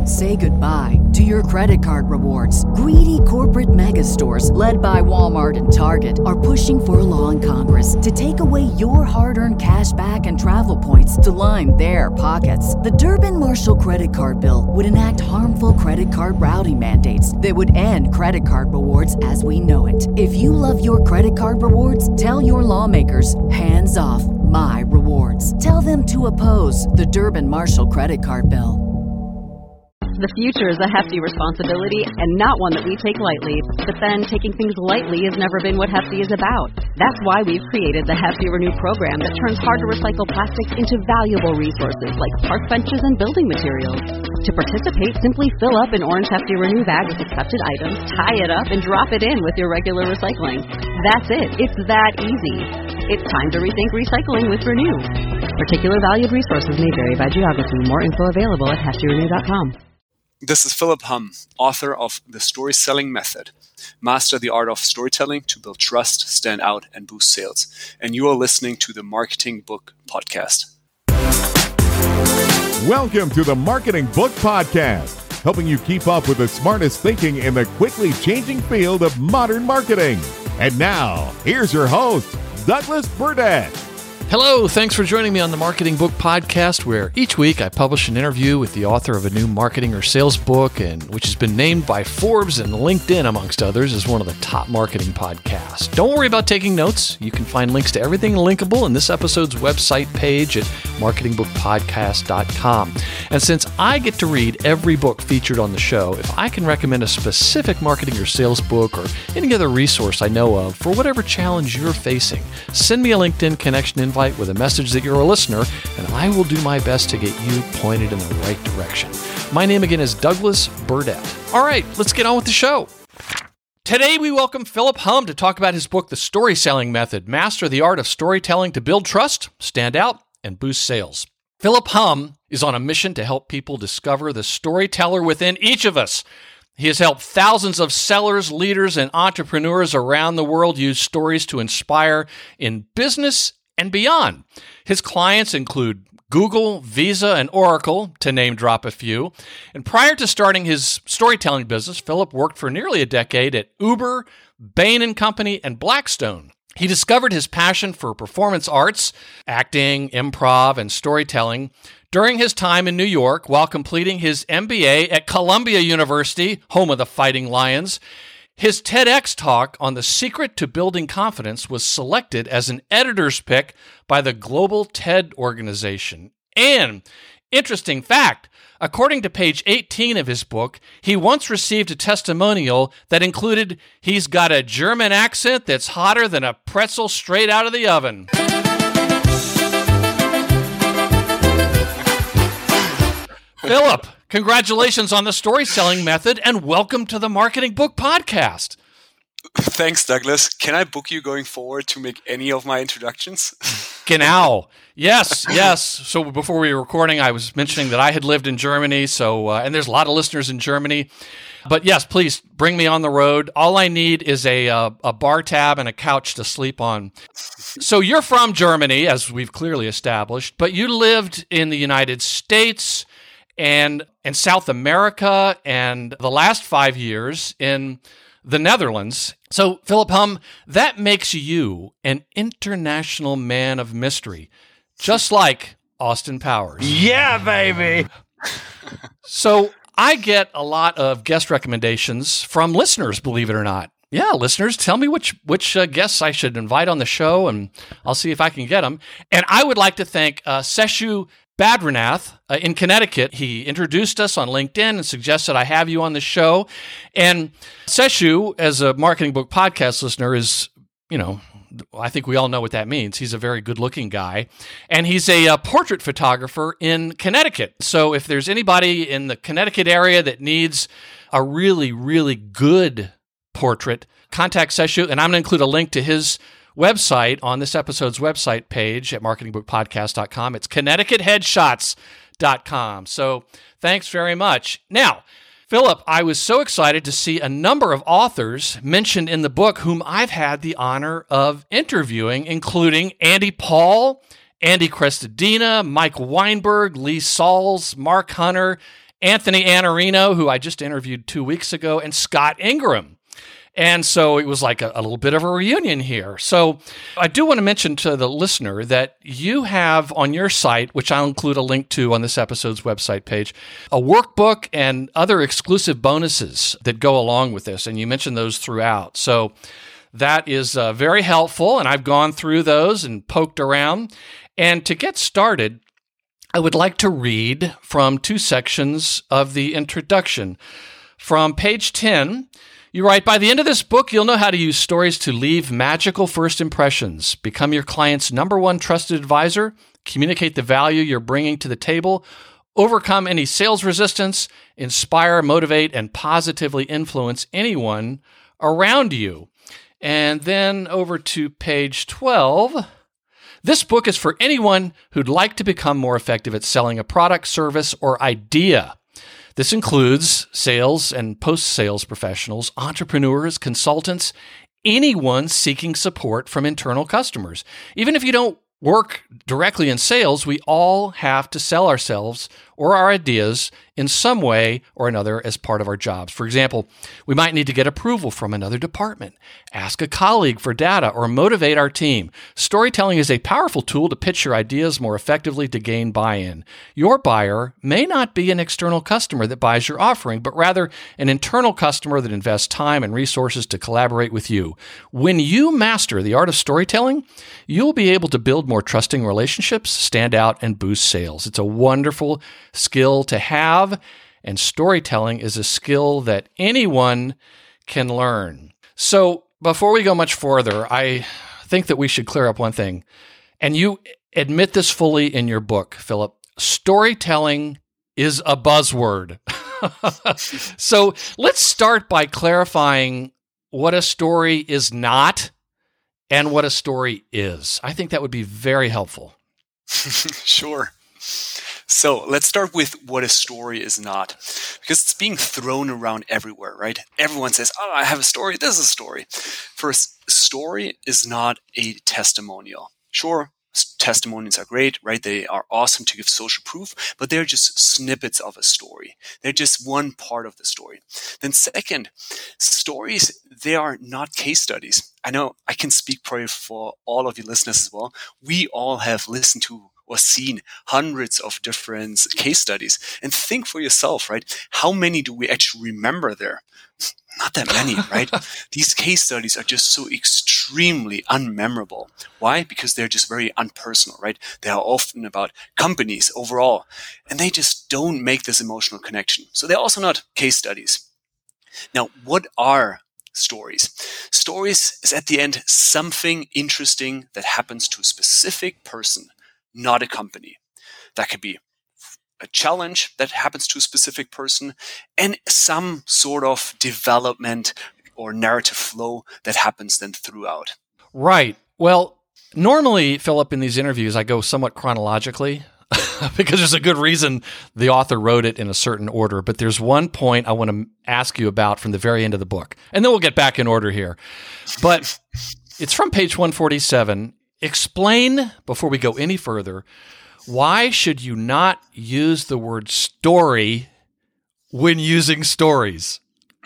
Say goodbye to your credit card rewards. Greedy corporate mega stores, led by Walmart and Target, are pushing for a law in Congress to take away your hard-earned cash back and travel points to line their pockets. The Durbin-Marshall credit card bill would enact harmful credit card routing mandates that would end credit card rewards as we know it. If you love your credit card rewards, tell your lawmakers, hands off my rewards. Tell them to oppose the Durbin-Marshall credit card bill. The future is a hefty responsibility and not one that we take lightly. But then, taking things lightly has never been what Hefty is about. That's why we've created the Hefty Renew program that turns hard-to-recycle plastics into valuable resources like park benches and building materials. To participate, simply fill up an orange Hefty Renew bag with accepted items, tie it up, and drop it in with your regular recycling. That's it. It's that easy. It's time to rethink recycling with Renew. Particular valued resources may vary by geography. More info available at heftyrenew.com. This is Philip Hum, author of The Story Selling Method. Master the art of storytelling to build trust, stand out, and boost sales. And you are listening to the Marketing Book Podcast. Welcome to the Marketing Book Podcast, helping you keep up with the smartest thinking in the quickly changing field of modern marketing. And now, here's your host, Douglas Burdett. Hello, thanks for joining me on the Marketing Book Podcast, where each week I publish an interview with the author of a new marketing or sales book, and which has been named by Forbes and LinkedIn, amongst others, as one of the top marketing podcasts. Don't worry about taking notes. You can find links to everything linkable in this episode's website page at marketingbookpodcast.com. And since I get to read every book featured on the show, if I can recommend a specific marketing or sales book or any other resource I know of for whatever challenge you're facing, send me a LinkedIn connection invite with a message that you're a listener, and I will do my best to get you pointed in the right direction. My name again is Douglas Burdett. All right, let's get on with the show. Today we welcome Philip Hum to talk about his book, The Story Selling Method, Master the Art of Storytelling to Build Trust, Stand Out, and Boost Sales. Philip Hum is on a mission to help people discover the storyteller within each of us. He has helped thousands of sellers, leaders, and entrepreneurs around the world use stories to inspire in business and beyond. His clients include Google, Visa, and Oracle, to name drop a few. And prior to starting his storytelling business, Philip worked for nearly a decade at Uber, Bain & Company, and Blackstone. He discovered his passion for performance arts, acting, improv, and storytelling during his time in New York while completing his MBA at Columbia University, home of the Fighting Lions. His TEDx talk on the secret to building confidence was selected as an editor's pick by the Global TED Organization. And, interesting fact, according to page 18 of his book, he once received a testimonial that included, "He's got a German accent that's hotter than a pretzel straight out of the oven." Philip, congratulations on the story selling method, and welcome to the Marketing Book Podcast. Thanks, Douglas. Can I book you going forward to make any of my introductions? Genau. Yes. So before we were recording, I was mentioning that I had lived in Germany, and there's a lot of listeners in Germany. But yes, please bring me on the road. All I need is a bar tab and a couch to sleep on. So you're from Germany, as we've clearly established, but you lived in the United States and South America, and the last 5 years in the Netherlands. So, Philip Hum, that makes you an international man of mystery, just like Austin Powers. Yeah, baby! So, I get a lot of guest recommendations from listeners, believe it or not. Yeah, listeners, tell me which guests I should invite on the show, and I'll see if I can get them. And I would like to thank Seshu Badranath in Connecticut. He introduced us on LinkedIn and suggested I have you on the show. And Seshu, as a Marketing Book Podcast listener, is, I think we all know what that means. He's a very good-looking guy. And he's a portrait photographer in Connecticut. So if there's anybody in the Connecticut area that needs a really, really good portrait, contact Seshu. And I'm going to include a link to his website on this episode's website page at marketingbookpodcast.com. It's connecticutheadshots.com. So thanks very much. Now, Philip, I was so excited to see a number of authors mentioned in the book whom I've had the honor of interviewing, including Andy Paul, Andy Crestodina, Mike Weinberg, Lee Sauls, Mark Hunter, Anthony Anarino, who I just interviewed 2 weeks ago, and Scott Ingram. And so it was like a little bit of a reunion here. So I do want to mention to the listener that you have on your site, which I'll include a link to on this episode's website page, a workbook and other exclusive bonuses that go along with this. And you mentioned those throughout. So that is very helpful. And I've gone through those and poked around. And to get started, I would like to read from 2 sections of the introduction. From page 10, you write, by the end of this book, you'll know how to use stories to leave magical first impressions, become your client's #1 trusted advisor, communicate the value you're bringing to the table, overcome any sales resistance, inspire, motivate, and positively influence anyone around you. And then over to page 12. This book is for anyone who'd like to become more effective at selling a product, service, or idea. This includes sales and post-sales professionals, entrepreneurs, consultants, anyone seeking support from internal customers. Even if you don't work directly in sales, we all have to sell ourselves or our ideas in some way or another as part of our jobs. For example, we might need to get approval from another department, ask a colleague for data, or motivate our team. Storytelling is a powerful tool to pitch your ideas more effectively to gain buy-in. Your buyer may not be an external customer that buys your offering, but rather an internal customer that invests time and resources to collaborate with you. When you master the art of storytelling, you'll be able to build more trusting relationships, stand out, and boost sales. It's a wonderful skill to have, and storytelling is a skill that anyone can learn. So before we go much further, I think that we should clear up one thing, and you admit this fully in your book, Philip. Storytelling is a buzzword. So let's start by clarifying what a story is not and what a story is. I think that would be very helpful. Sure. So let's start with what a story is not, because it's being thrown around everywhere, right? Everyone says, oh, I have a story. This is a story. First, a story is not a testimonial. Sure, testimonials are great, right? They are awesome to give social proof, but they're just snippets of a story. They're just one part of the story. Then second, stories, they are not case studies. I know I can speak probably for all of you listeners as well. We all have listened to or seen hundreds of different case studies. And think for yourself, right? How many do we actually remember there? Not that many, right? These case studies are just so extremely unmemorable. Why? Because they're just very unpersonal, right? They are often about companies overall, and they just don't make this emotional connection. So they're also not case studies. Now, what are stories? Stories is at the end something interesting that happens to a specific person, not a company. That could be a challenge that happens to a specific person and some sort of development or narrative flow that happens then throughout. Right. Well, normally, Philip, in these interviews, I go somewhat chronologically because there's a good reason the author wrote it in a certain order. But there's one point I want to ask you about from the very end of the book, and then we'll get back in order here. But it's from page 147. Explain, before we go any further, why should you not use the word story when using stories?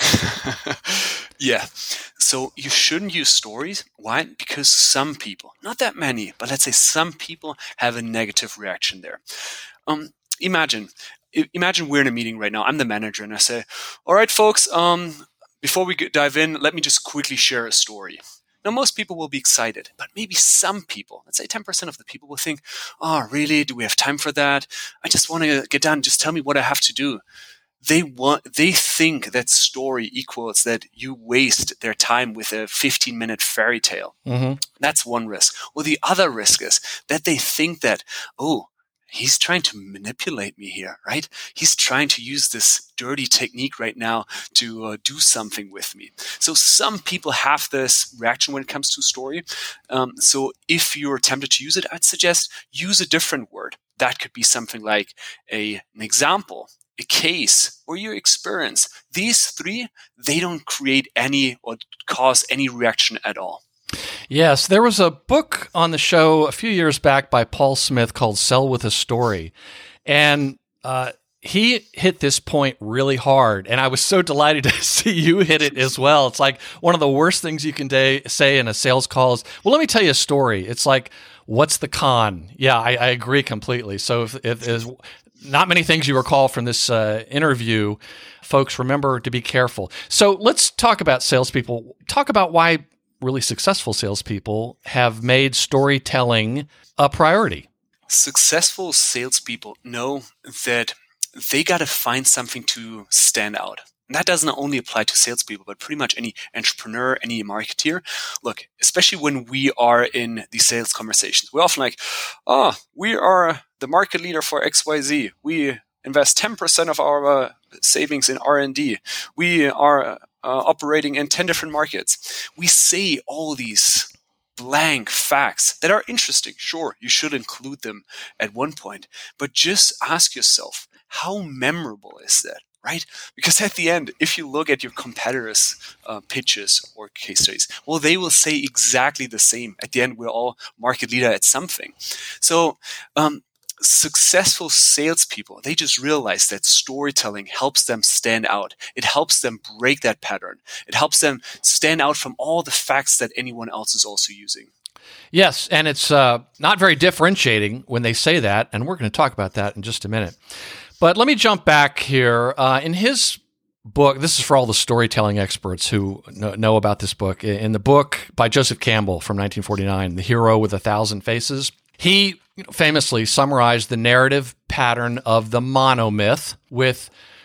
Yeah. So you shouldn't use stories. Why? Because some people, not that many, but let's say some people have a negative reaction there. Imagine we're in a meeting right now. I'm the manager and I say, all right, folks, before we dive in, let me just quickly share a story. Now, most people will be excited, but maybe some people, let's say 10% of the people will think, oh, really? Do we have time for that? I just want to get done. Just tell me what I have to do. They think that story equals that you waste their time with a 15-minute fairy tale. Mm-hmm. That's one risk. Or the other risk is that they think that, oh, he's trying to manipulate me here, right? He's trying to use this dirty technique right now to do something with me. So some people have this reaction when it comes to story. So if you're tempted to use it, I'd suggest use a different word. That could be something like an example, a case, or your experience. These three, they don't create any or cause any reaction at all. Yes, there was a book on the show a few years back by Paul Smith called Sell with a Story. And he hit this point really hard, and I was so delighted to see you hit it as well. It's like one of the worst things you can say in a sales call is, well, let me tell you a story. It's like, what's the con? Yeah, I agree completely. So if there's not many things you recall from this interview, folks, remember to be careful. So let's talk about salespeople. Talk about why really successful salespeople have made storytelling a priority. Successful salespeople know that they got to find something to stand out. And that doesn't only apply to salespeople, but pretty much any entrepreneur, any marketeer. Look, especially when we are in the sales conversations, we're often like, we are the market leader for XYZ. We invest 10% of our savings in R&D. We are operating in 10 different markets. We say all these blank facts that are interesting. Sure, you should include them at one point, but just ask yourself, how memorable is that, right? Because at the end, if you look at your competitors' pitches or case studies, well, they will say exactly the same. At the end, we're all market leader at something. So successful salespeople, they just realize that storytelling helps them stand out. It helps them break that pattern. It helps them stand out from all the facts that anyone else is also using. Yes, and it's not very differentiating when they say that, and we're going to talk about that in just a minute. But let me jump back here. In his book, this is for all the storytelling experts who know about this book. In the book by Joseph Campbell from 1949, The Hero with 1,000 Faces, he famously summarized the narrative pattern of the monomyth with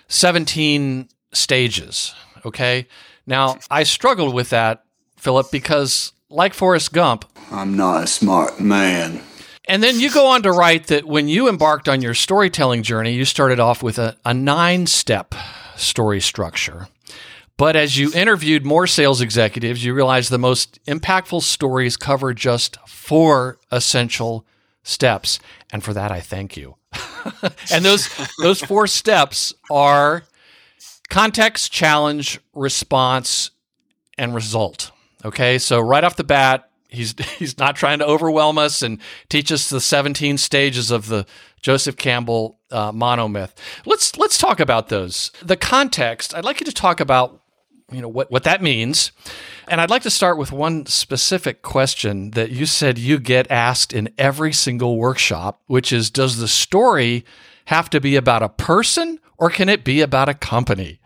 17 stages, okay? Now, I struggled with that, Philip, because like Forrest Gump, I'm not a smart man. And then you go on to write that when you embarked on your storytelling journey, you started off with a 9-step story structure. But as you interviewed more sales executives, you realized the most impactful stories cover just 4 essential steps. And for that, I thank you. And those 4 steps are context, challenge, response, and result. Okay, so right off the bat, he's not trying to overwhelm us and teach us the 17 stages of the Joseph Campbell monomyth. Let's talk about those. The context, I'd like you to talk about what that means. And I'd like to start with one specific question that you said you get asked in every single workshop, which is, does the story have to be about a person or can it be about a company?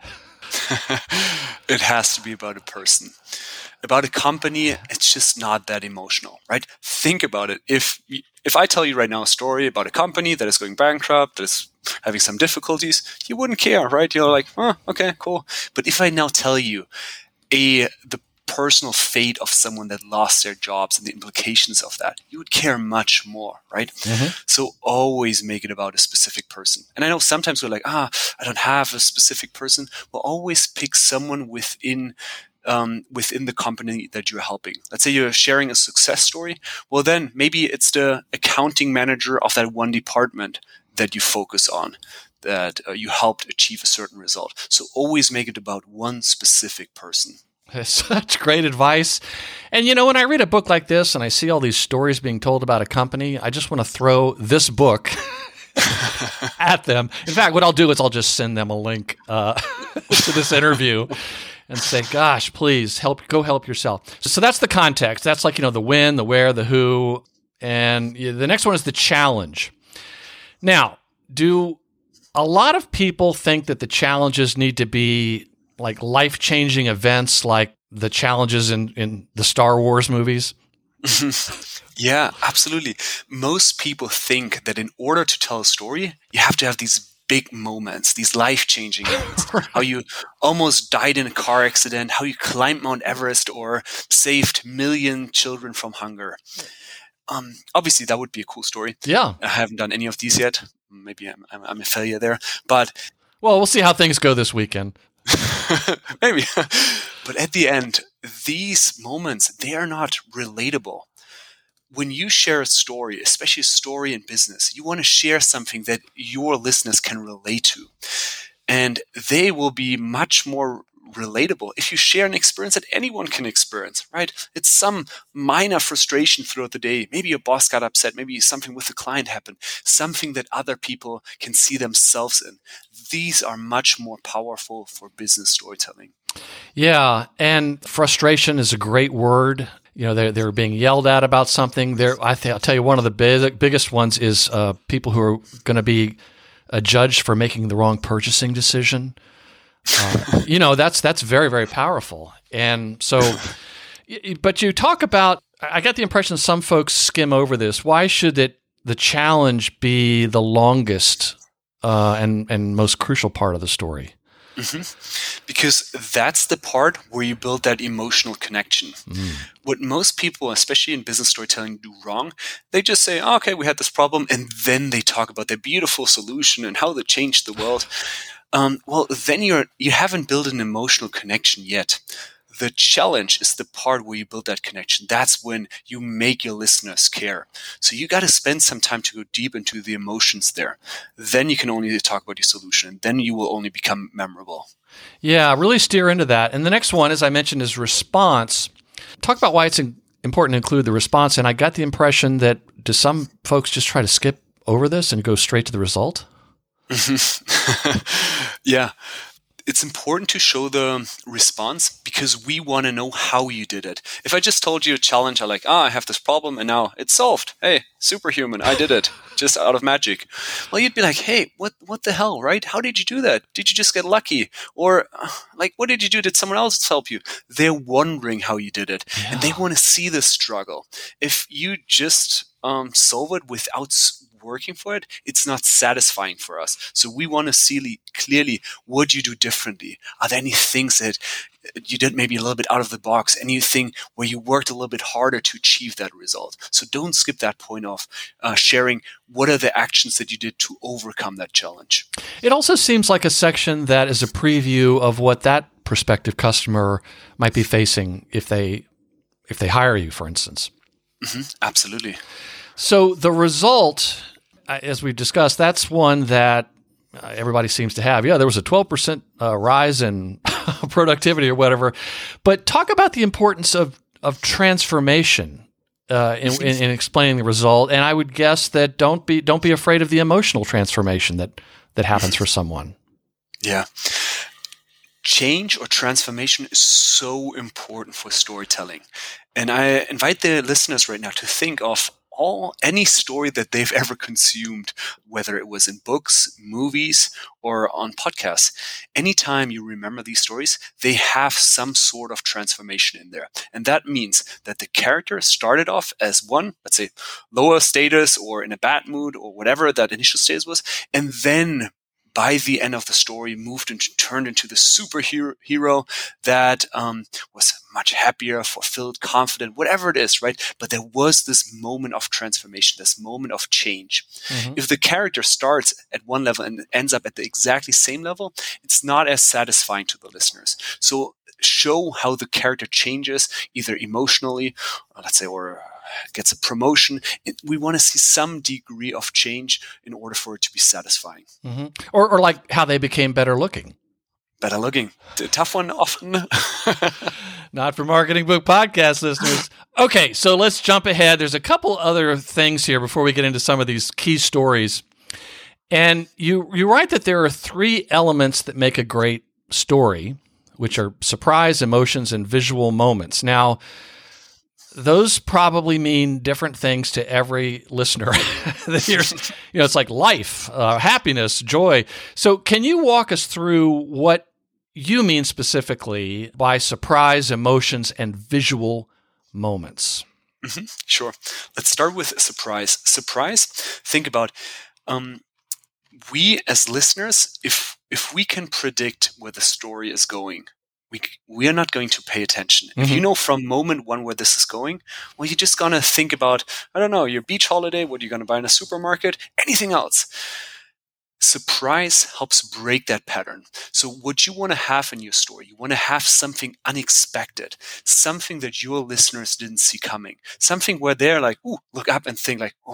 It has to be about a person. About a company, it's just not that emotional, right? Think about it. If I tell you right now a story about a company that is going bankrupt, that is having some difficulties, you wouldn't care, right? You're like, oh, okay, cool. But if I now tell you the personal fate of someone that lost their jobs and the implications of that, you would care much more, right? Mm-hmm. So always make it about a specific person. And I know sometimes we're like, I don't have a specific person. Well, always pick someone within the company that you're helping. Let's say you're sharing a success story. Well, then maybe it's the accounting manager of that one department that you focus on, that you helped achieve a certain result. So always make it about one specific person. Such great advice. And when I read a book like this and I see all these stories being told about a company, I just want to throw this book at them. In fact, what I'll do is I'll just send them a link to this interview and say, gosh, please go help yourself. So that's the context. That's like, the when, the where, the who. And the next one is the challenge. Now, do a lot of people think that the challenges need to be like life-changing events like the challenges in the Star Wars movies? Yeah, absolutely. Most people think that in order to tell a story, you have to have these big moments, these life-changing moments. Right. How you almost died in a car accident, how you climbed Mount Everest or saved million children from hunger. Obviously, that would be a cool story. Yeah. I haven't done any of these yet. Maybe I'm a failure there. But well, we'll see how things go this weekend. Maybe. But at the end, these moments, they are not relatable. When you share a story, especially a story in business, you want to share something that your listeners can relate to. And they will be much more relatable, if you share an experience that anyone can experience, right? It's some minor frustration throughout the day. Maybe your boss got upset. Maybe something with the client happened, something that other people can see themselves in. These are much more powerful for business storytelling. Yeah, and frustration is a great word. You know, they're being yelled at about something. I'll tell you, one of the biggest ones is people who are going to be judged for making the wrong purchasing decision. That's very, very powerful. And so, but you talk about, I got the impression some folks skim over this. Why should the challenge be the longest and most crucial part of the story? Mm-hmm. Because that's the part where you build that emotional connection. What most people, especially in business storytelling, do wrong, they just say, oh, okay, we had this problem, and then they talk about their beautiful solution and how they changed the world. Well, then you haven't built an emotional connection yet. The challenge is the part where you build that connection. That's when you make your listeners care. So you got to spend some time to go deep into the emotions there. Then you can only talk about your solution. Then you will only become memorable. Yeah, really steer into that. And the next one, as I mentioned, is response. Talk about why it's important to include the response. And I got the impression that do some folks just try to skip over this and go straight to the result? Yeah. It's important to show the response because we want to know how you did it. If I just told you a challenge, I'm like, I have this problem and now it's solved. Hey, superhuman, I did it just out of magic. Well, you'd be like, hey, what the hell, right? How did you do that? Did you just get lucky? Or like, what did you do? Did someone else help you? They're wondering how you did it. Yeah. And they want to see the struggle. If you just solve it without working for it, it's not satisfying for us. So we want to see clearly what you do differently. Are there any things that you did maybe a little bit out of the box? Anything where you worked a little bit harder to achieve that result? So don't skip that point of sharing what are the actions that you did to overcome that challenge. It also seems like a section that is a preview of what that prospective customer might be facing if they hire you, for instance. Mm-hmm, absolutely. So the result, as we've discussed, that's one that everybody seems to have. Yeah, there was a 12% rise in productivity or whatever. But talk about the importance of transformation in explaining the result. And I would guess that don't be afraid of the emotional transformation that happens for someone. Yeah. Change or transformation is so important for storytelling. And I invite the listeners right now to think of any story that they've ever consumed, whether it was in books, movies, or on podcasts. Anytime you remember these stories, they have some sort of transformation in there. And that means that the character started off as one, let's say, lower status or in a bad mood or whatever that initial status was, and then by the end of the story, turned into the superhero that was much happier, fulfilled, confident, whatever it is, right? But there was this moment of transformation, this moment of change. Mm-hmm. If the character starts at one level and ends up at the exactly same level, it's not as satisfying to the listeners. So show how the character changes, either emotionally, let's say, or gets a promotion. We want to see some degree of change in order for it to be satisfying. Mm-hmm. Or like how they became better looking. Better looking. The tough one often. Not for Marketing Book Podcast listeners. Okay, so let's jump ahead. There's a couple other things here before we get into some of these key stories. And you write that there are 3 elements that make a great story, which are surprise, emotions, and visual moments. Now, those probably mean different things to every listener. It's like life, happiness, joy. So can you walk us through what you mean specifically by surprise, emotions, and visual moments? Mm-hmm. Sure. Let's start with surprise. Surprise, think about we as listeners, if we can predict where the story is going, we are not going to pay attention. Mm-hmm. If you know from moment one where this is going, well, you're just going to think about, I don't know, your beach holiday, what you're going to buy in a supermarket, anything else. Surprise helps break that pattern. So what you want to have in your story, you want to have something unexpected, something that your listeners didn't see coming, something where they're like, ooh, look up and think like, oh,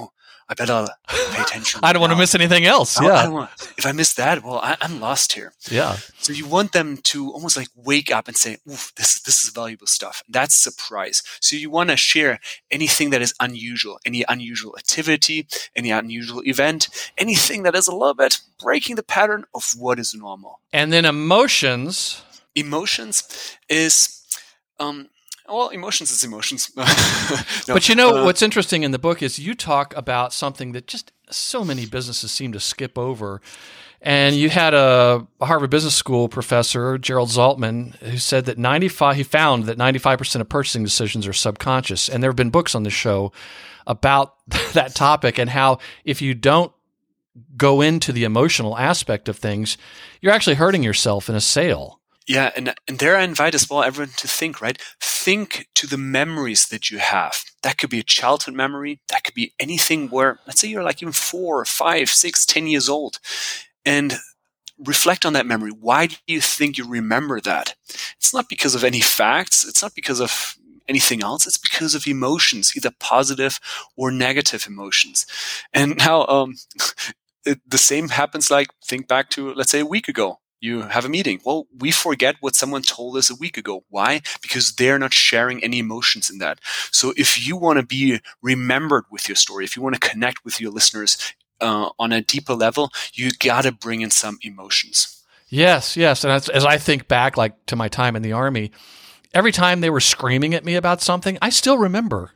I better pay attention. I don't want to miss anything else. I Yeah. don't want, if I miss that, well, I'm lost here. Yeah. So you want them to almost like wake up and say, oof, this is valuable stuff. That's surprise. So you want to share anything that is unusual, any unusual activity, any unusual event, anything that is a little bit breaking the pattern of what is normal. And then emotions. Emotions is, emotions is emotions. No, But you know, what's interesting in the book is you talk about something that just so many businesses seem to skip over. And you had a Harvard Business School professor, Gerald Zaltman, who said that he found that 95% of purchasing decisions are subconscious. And there have been books on the show about that topic and how if you don't go into the emotional aspect of things, you're actually hurting yourself in a sale. Yeah, and there I invite as well everyone to think, right? Think to the memories that you have. That could be a childhood memory. That could be anything where, let's say you're like even 4, 5, 6, 10 years old. And reflect on that memory. Why do you think you remember that? It's not because of any facts. It's not because of anything else. It's because of emotions, either positive or negative emotions. And now the same happens, like think back to, let's say, a week ago. You have a meeting. Well, we forget what someone told us a week ago. Why? Because they're not sharing any emotions in that. So if you want to be remembered with your story, if you want to connect with your listeners on a deeper level, you got to bring in some emotions. Yes. And as I think back, like to my time in the Army, every time they were screaming at me about something, I still remember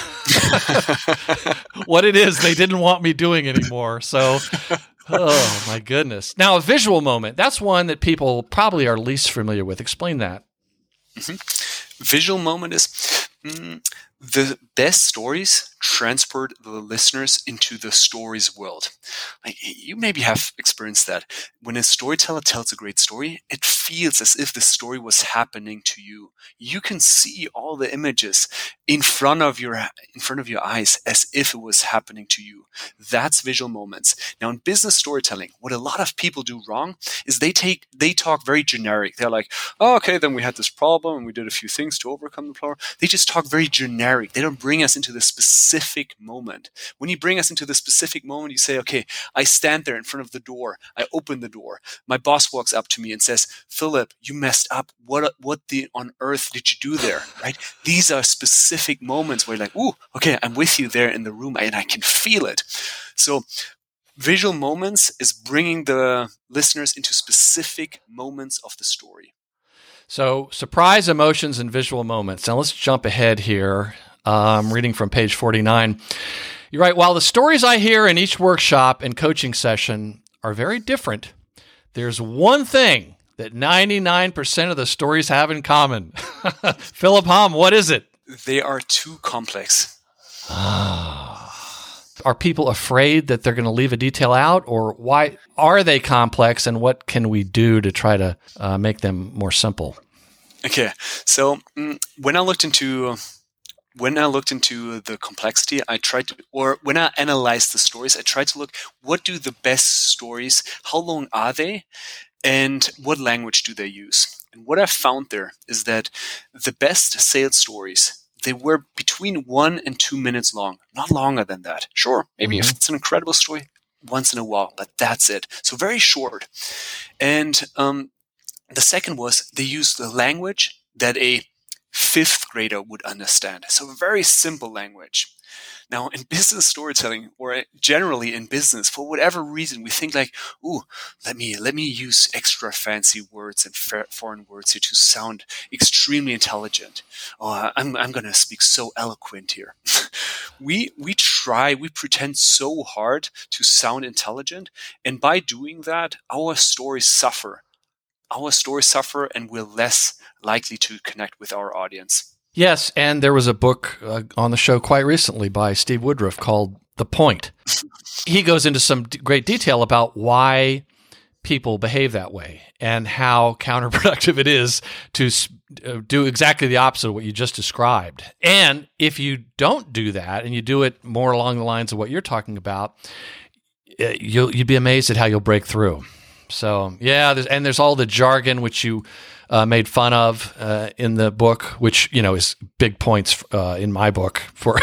what it is they didn't want me doing anymore. So, oh my goodness. Now, a visual moment, that's one that people probably are least familiar with. Explain that. Mm-hmm. Visual moment is the best stories transport the listeners into the story's world. Like, you maybe have experienced that. When a storyteller tells a great story, it feels as if the story was happening to you. You can see all the images in front of your eyes as if it was happening to you. That's visual moments. Now, in business storytelling, what a lot of people do wrong is they talk very generic. They're like, oh, okay, then we had this problem and we did a few things to overcome the problem. They just talk very generic. They don't bring us into the specific moment. When you bring us into the specific moment, you say, okay, I stand there in front of the door. I open the door. My boss walks up to me and says, Philip, you messed up. What on earth did you do there? Right? These are specific moments where you're like, ooh, okay, I'm with you there in the room and I can feel it. So visual moments is bringing the listeners into specific moments of the story. So surprise, emotions, and visual moments. Now let's jump ahead here. I'm reading from page 49. You write, while the stories I hear in each workshop and coaching session are very different, there's one thing that 99% of the stories have in common. Philip Hom, what is it? They are too complex. Are people afraid that they're going to leave a detail out, or why are they complex, and what can we do to try to make them more simple? Okay, so when I looked into the complexity, when I analyzed the stories, I tried to look, what do the best stories, how long are they, and what language do they use? And what I found there is that the best sales stories, they were between 1 and 2 minutes long, not longer than that. Sure, maybe if it's an incredible story, once in a while, but that's it. So very short. And the second was they used the language that a 5th grader would understand. So very simple language. Now, in business storytelling, or generally in business, for whatever reason, we think like, ooh, let me use extra fancy words and foreign words here to sound extremely intelligent. Oh, I'm going to speak so eloquent here. We pretend so hard to sound intelligent, and by doing that, our stories suffer. And we're less likely to connect with our audience. Yes, and there was a book on the show quite recently by Steve Woodruff called The Point. He goes into some great detail about why people behave that way and how counterproductive it is to do exactly the opposite of what you just described. And if you don't do that and you do it more along the lines of what you're talking about, you'd be amazed at how you'll break through. So yeah, there's all the jargon which you made fun of in the book, which is big points in my book for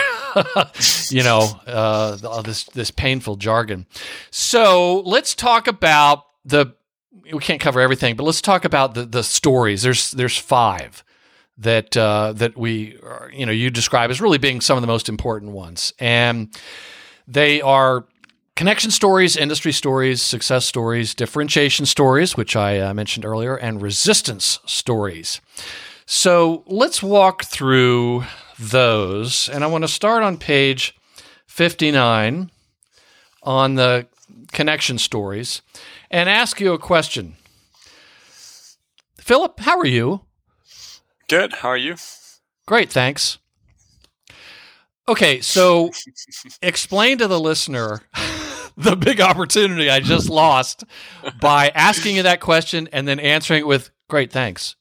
this painful jargon. So let's talk about we can't cover everything, but let's talk about the stories. There's 5 that we you describe as really being some of the most important ones, and they are connection stories, industry stories, success stories, differentiation stories, which I mentioned earlier, and resistance stories. So let's walk through those, and I want to start on page 59 on the connection stories and ask you a question. Philip, how are you? Good. How are you? Great, thanks. Okay, so explain to the listener the big opportunity I just lost by asking you that question and then answering it with, great, thanks.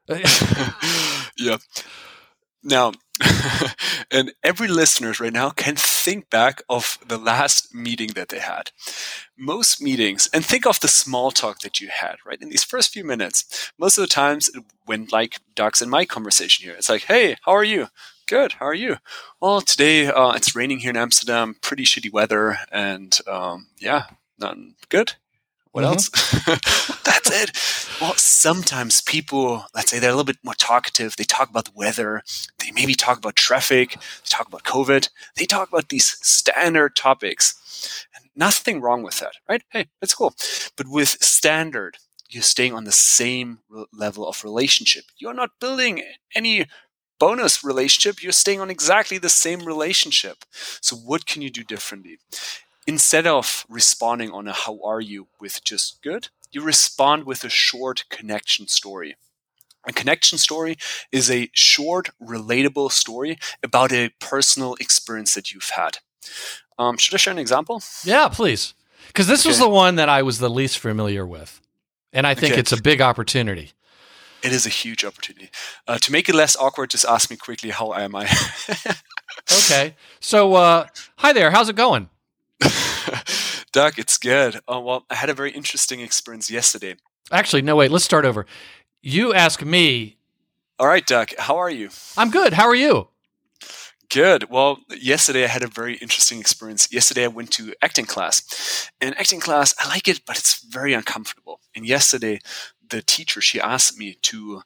Yeah. Now, and every listener right now can think back of the last meeting that they had. Most meetings, and think of the small talk that you had, right? In these first few minutes, most of the times it went like Doug's and my conversation here. It's like, hey, how are you? Good. How are you? Well, today it's raining here in Amsterdam, pretty shitty weather, and nothing good. What else? That's it. Well, sometimes people, let's say they're a little bit more talkative. They talk about the weather. They maybe talk about traffic. They talk about COVID. They talk about these standard topics. And nothing wrong with that, right? Hey, that's cool. But with standard, you're staying on the same level of relationship. You're not building any bonus relationship. You're staying on exactly the same relationship. So what can you do differently? Instead of responding on a how are you with just good, you respond with a short connection story. A connection story is a short, relatable story about a personal experience that you've had. Should I share an example? Yeah, please. Because this was the one that I was the least familiar with. And I think it's a big opportunity. It is a huge opportunity. To make it less awkward, just ask me quickly, how am I? Okay. So, hi there. How's it going? Doug, it's good. Well, I had a very interesting experience yesterday. Actually, no, wait. Let's start over. You ask me. All right, Doug, how are you? I'm good. How are you? Good. Well, yesterday I had a very interesting experience. Yesterday I went to acting class. And acting class, I like it, but it's very uncomfortable. And yesterday, the teacher, she asked me to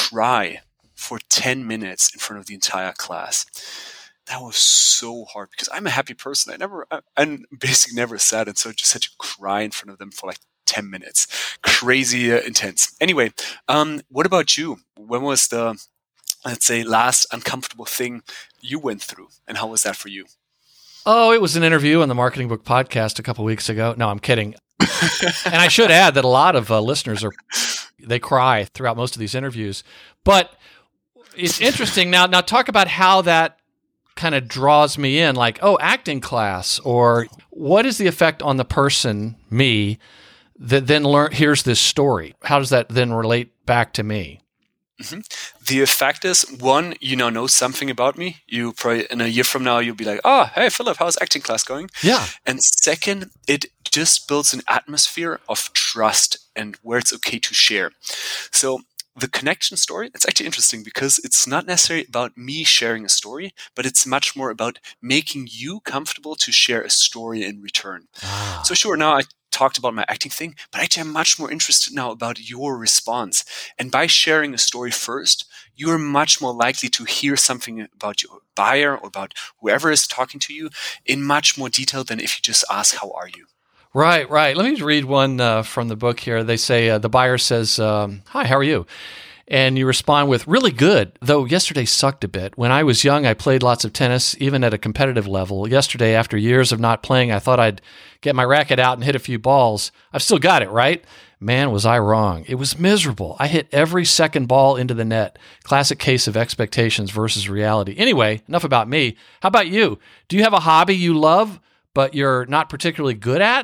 cry for 10 minutes in front of the entire class. That was so hard because I'm a happy person. I'm basically never sad, and so I just had to cry in front of them for like 10 minutes. Crazy intense. Anyway, what about you? When was the, let's say, last uncomfortable thing you went through, and how was that for you? Oh, it was an interview on the Marketing Book Podcast a couple weeks ago. No, I'm kidding. And I should add that a lot of listeners they cry throughout most of these interviews. But it's interesting. Now talk about how that kind of draws me in, like, oh, acting class, or what is the effect on the person, me, that then here's this story? How does that then relate back to me? Mm-hmm. The effect is, one, you now know something about me. You probably, in a year from now, you'll be like, oh, hey, Philip, how's acting class going? Yeah. And second, it just builds an atmosphere of trust and where it's okay to share. So the connection story, it's actually interesting because it's not necessarily about me sharing a story, but it's much more about making you comfortable to share a story in return. So sure, now I talked about my acting thing, but actually I'm much more interested now about your response. And by sharing a story first, you're much more likely to hear something about your buyer or about whoever is talking to you in much more detail than if you just ask, how are you? Right. Let me read one from the book here. They say, the buyer says, hi, how are you? And you respond with, really good, though yesterday sucked a bit. When I was young, I played lots of tennis, even at a competitive level. Yesterday, after years of not playing, I thought I'd get my racket out and hit a few balls. I've still got it, right? Man, was I wrong. It was miserable. I hit every second ball into the net. Classic case of expectations versus reality. Anyway, enough about me. How about you? Do you have a hobby you love, but you're not particularly good at?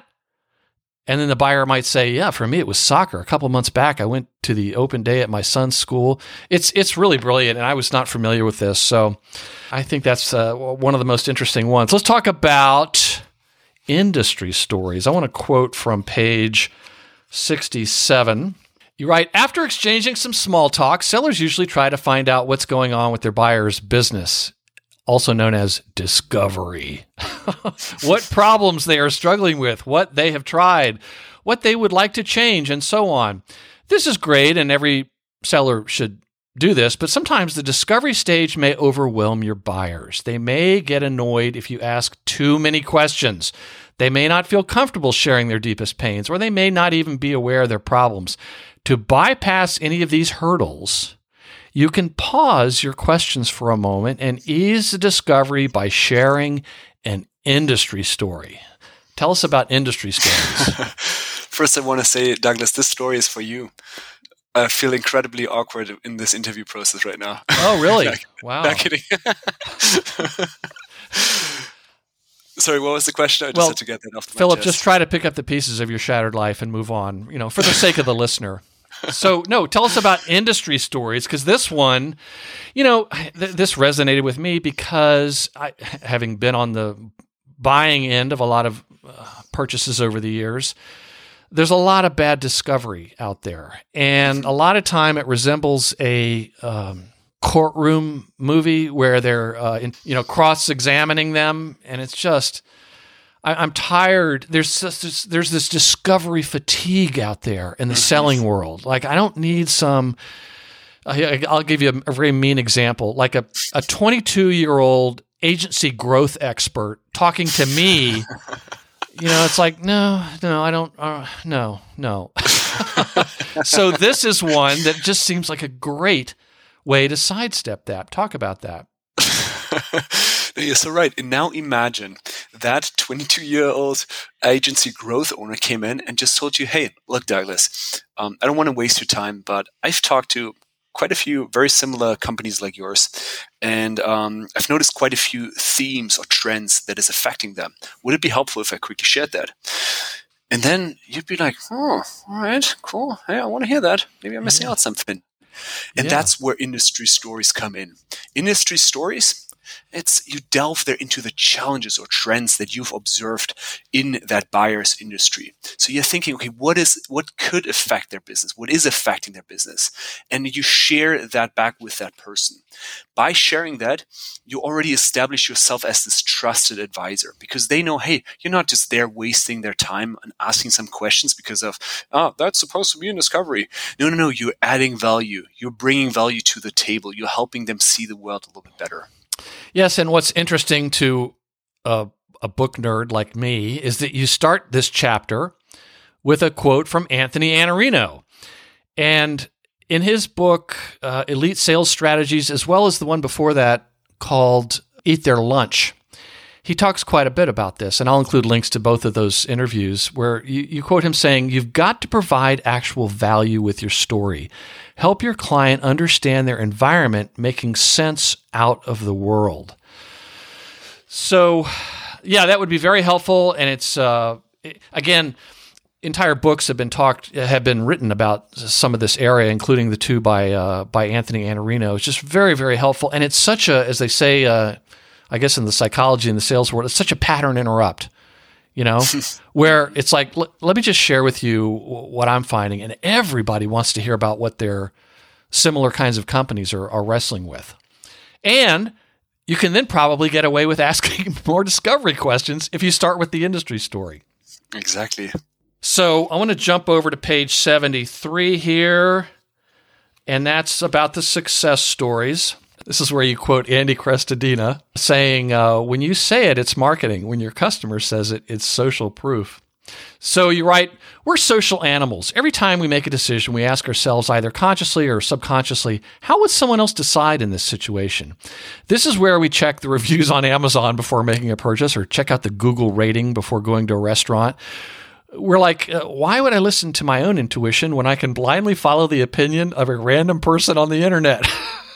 And then the buyer might say, yeah, for me, it was soccer. A couple of months back, I went to the open day at my son's school. It's really brilliant, and I was not familiar with this. So I think that's one of the most interesting ones. Let's talk about industry stories. I want to quote from page 67. You write, after exchanging some small talk, sellers usually try to find out what's going on with their buyer's business, also known as discovery. What problems they are struggling with, what they have tried, what they would like to change, and so on. This is great, and every seller should do this, but sometimes the discovery stage may overwhelm your buyers. They may get annoyed if you ask too many questions. They may not feel comfortable sharing their deepest pains, or they may not even be aware of their problems. To bypass any of these hurdles, you can pause your questions for a moment and ease the discovery by sharing an industry story. Tell us about industry stories. First, I want to say, Douglas, this story is for you. I feel incredibly awkward in this interview process right now. Oh, really? Wow. Not kidding. Sorry, what was the question? I just had to get that off my Philip, chest. just try to pick up the pieces of your shattered life and move on, for the sake of the listener. So, no, tell us about industry stories, because this one, this resonated with me because having been on the buying end of a lot of purchases over the years, there's a lot of bad discovery out there. And a lot of time it resembles a courtroom movie where they're, cross-examining them. And it's just, I'm tired. There's this discovery fatigue out there in the selling world. Like, I don't need I'll give you a very mean example, like a 22-year-old agency growth expert talking to me. It's like, no, I don't, no. So this is one that just seems like a great way to sidestep that. Talk about that. You're so right. And now imagine that 22-year-old agency growth owner came in and just told you, hey, look, Douglas, I don't want to waste your time, but I've talked to quite a few very similar companies like yours, and I've noticed quite a few themes or trends that is affecting them. Would it be helpful if I quickly shared that? And then you'd be like, oh, all right, cool. Hey, I want to hear that. Maybe I'm missing out something. And that's where industry stories come in. Industry stories, it's you delve there into the challenges or trends that you've observed in that buyer's industry. So you're thinking, okay, what could affect their business? What is affecting their business? And you share that back with that person. By sharing that, you already establish yourself as this trusted advisor, because they know, hey, you're not just there wasting their time and asking some questions because of, that's supposed to be in discovery. No, you're adding value. You're bringing value to the table. You're helping them see the world a little bit better. Yes, and what's interesting to a book nerd like me is that you start this chapter with a quote from Anthony Iannarino. And in his book, Elite Sales Strategies, as well as the one before that called Eat Their Lunch, he talks quite a bit about this, and I'll include links to both of those interviews where you quote him saying, "You've got to provide actual value with your story. Help your client understand their environment, making sense out of the world." So, yeah, that would be very helpful, and it's, again, entire books have been written about some of this area, including the two by Anthony Iannarino. It's just very, very helpful, and it's such a, as they say, I guess in the psychology and the sales world, it's such a pattern interrupt, where it's like, let me just share with you what I'm finding, and everybody wants to hear about what their similar kinds of companies are wrestling with. And you can then probably get away with asking more discovery questions if you start with the industry story. Exactly. So I want to jump over to page 73 here, and that's about the success stories. This is where you quote Andy Crestodina saying, when you say it, it's marketing. When your customer says it, it's social proof. So you write, we're social animals. Every time we make a decision, we ask ourselves either consciously or subconsciously, how would someone else decide in this situation? This is where we check the reviews on Amazon before making a purchase, or check out the Google rating before going to a restaurant. We're like, why would I listen to my own intuition when I can blindly follow the opinion of a random person on the internet?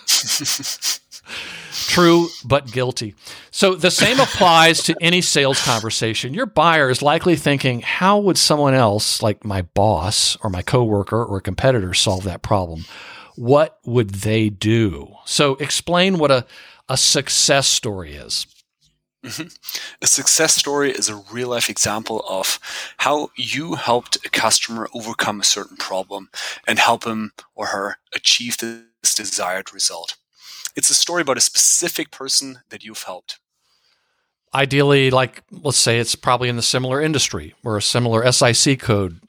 True, but guilty. So the same applies to any sales conversation. Your buyer is likely thinking, how would someone else, like my boss or my coworker or a competitor, solve that problem? What would they do? So explain what a success story is. Mhm. A success story is a real life example of how you helped a customer overcome a certain problem and help him or her achieve this desired result. It's a story about a specific person that you've helped. Ideally, like, let's say it's probably in the similar industry or a similar SIC code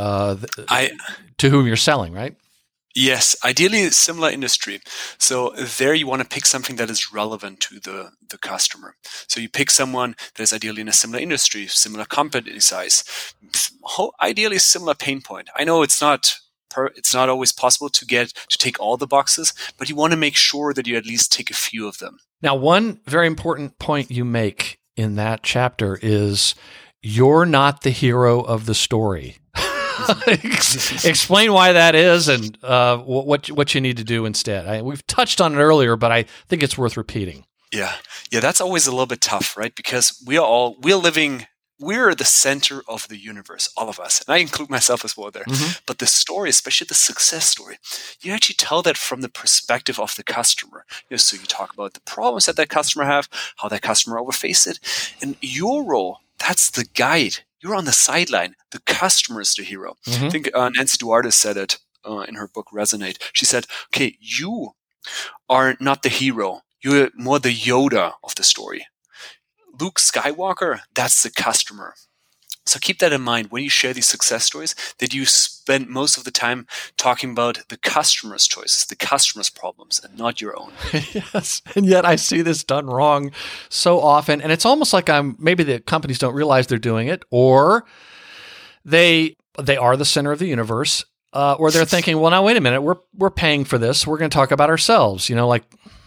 to whom you're selling, right? Yes, ideally similar industry. So there you want to pick something that is relevant to the customer. So you pick someone that is ideally in a similar industry, similar company size, ideally similar pain point. I know it's not always possible to take all the boxes, but you want to make sure that you at least take a few of them. Now, one very important point you make in that chapter is you're not the hero of the story. Explain why that is and what you need to do instead. We've touched on it earlier, but I think it's worth repeating. Yeah, that's always a little bit tough, right? Because we're the center of the universe, all of us, and I include myself as well there. Mm-hmm. But the story, especially the success story, you actually tell that from the perspective of the customer. So you talk about the problems that customer have, how that customer overface it, and your role. That's the guide. You're on the sideline. The customer is the hero. Mm-hmm. I think Nancy Duarte said it in her book Resonate. She said, okay, you are not the hero. You're more the Yoda of the story. Luke Skywalker, that's the customer. So keep that in mind when you share these success stories, that you spend most of the time talking about the customer's choices, the customer's problems, and not your own. Yes, and yet I see this done wrong so often, and it's almost like maybe the companies don't realize they're doing it, or they are the center of the universe, or they're thinking, well, now wait a minute, we're paying for this, we're going to talk about ourselves, like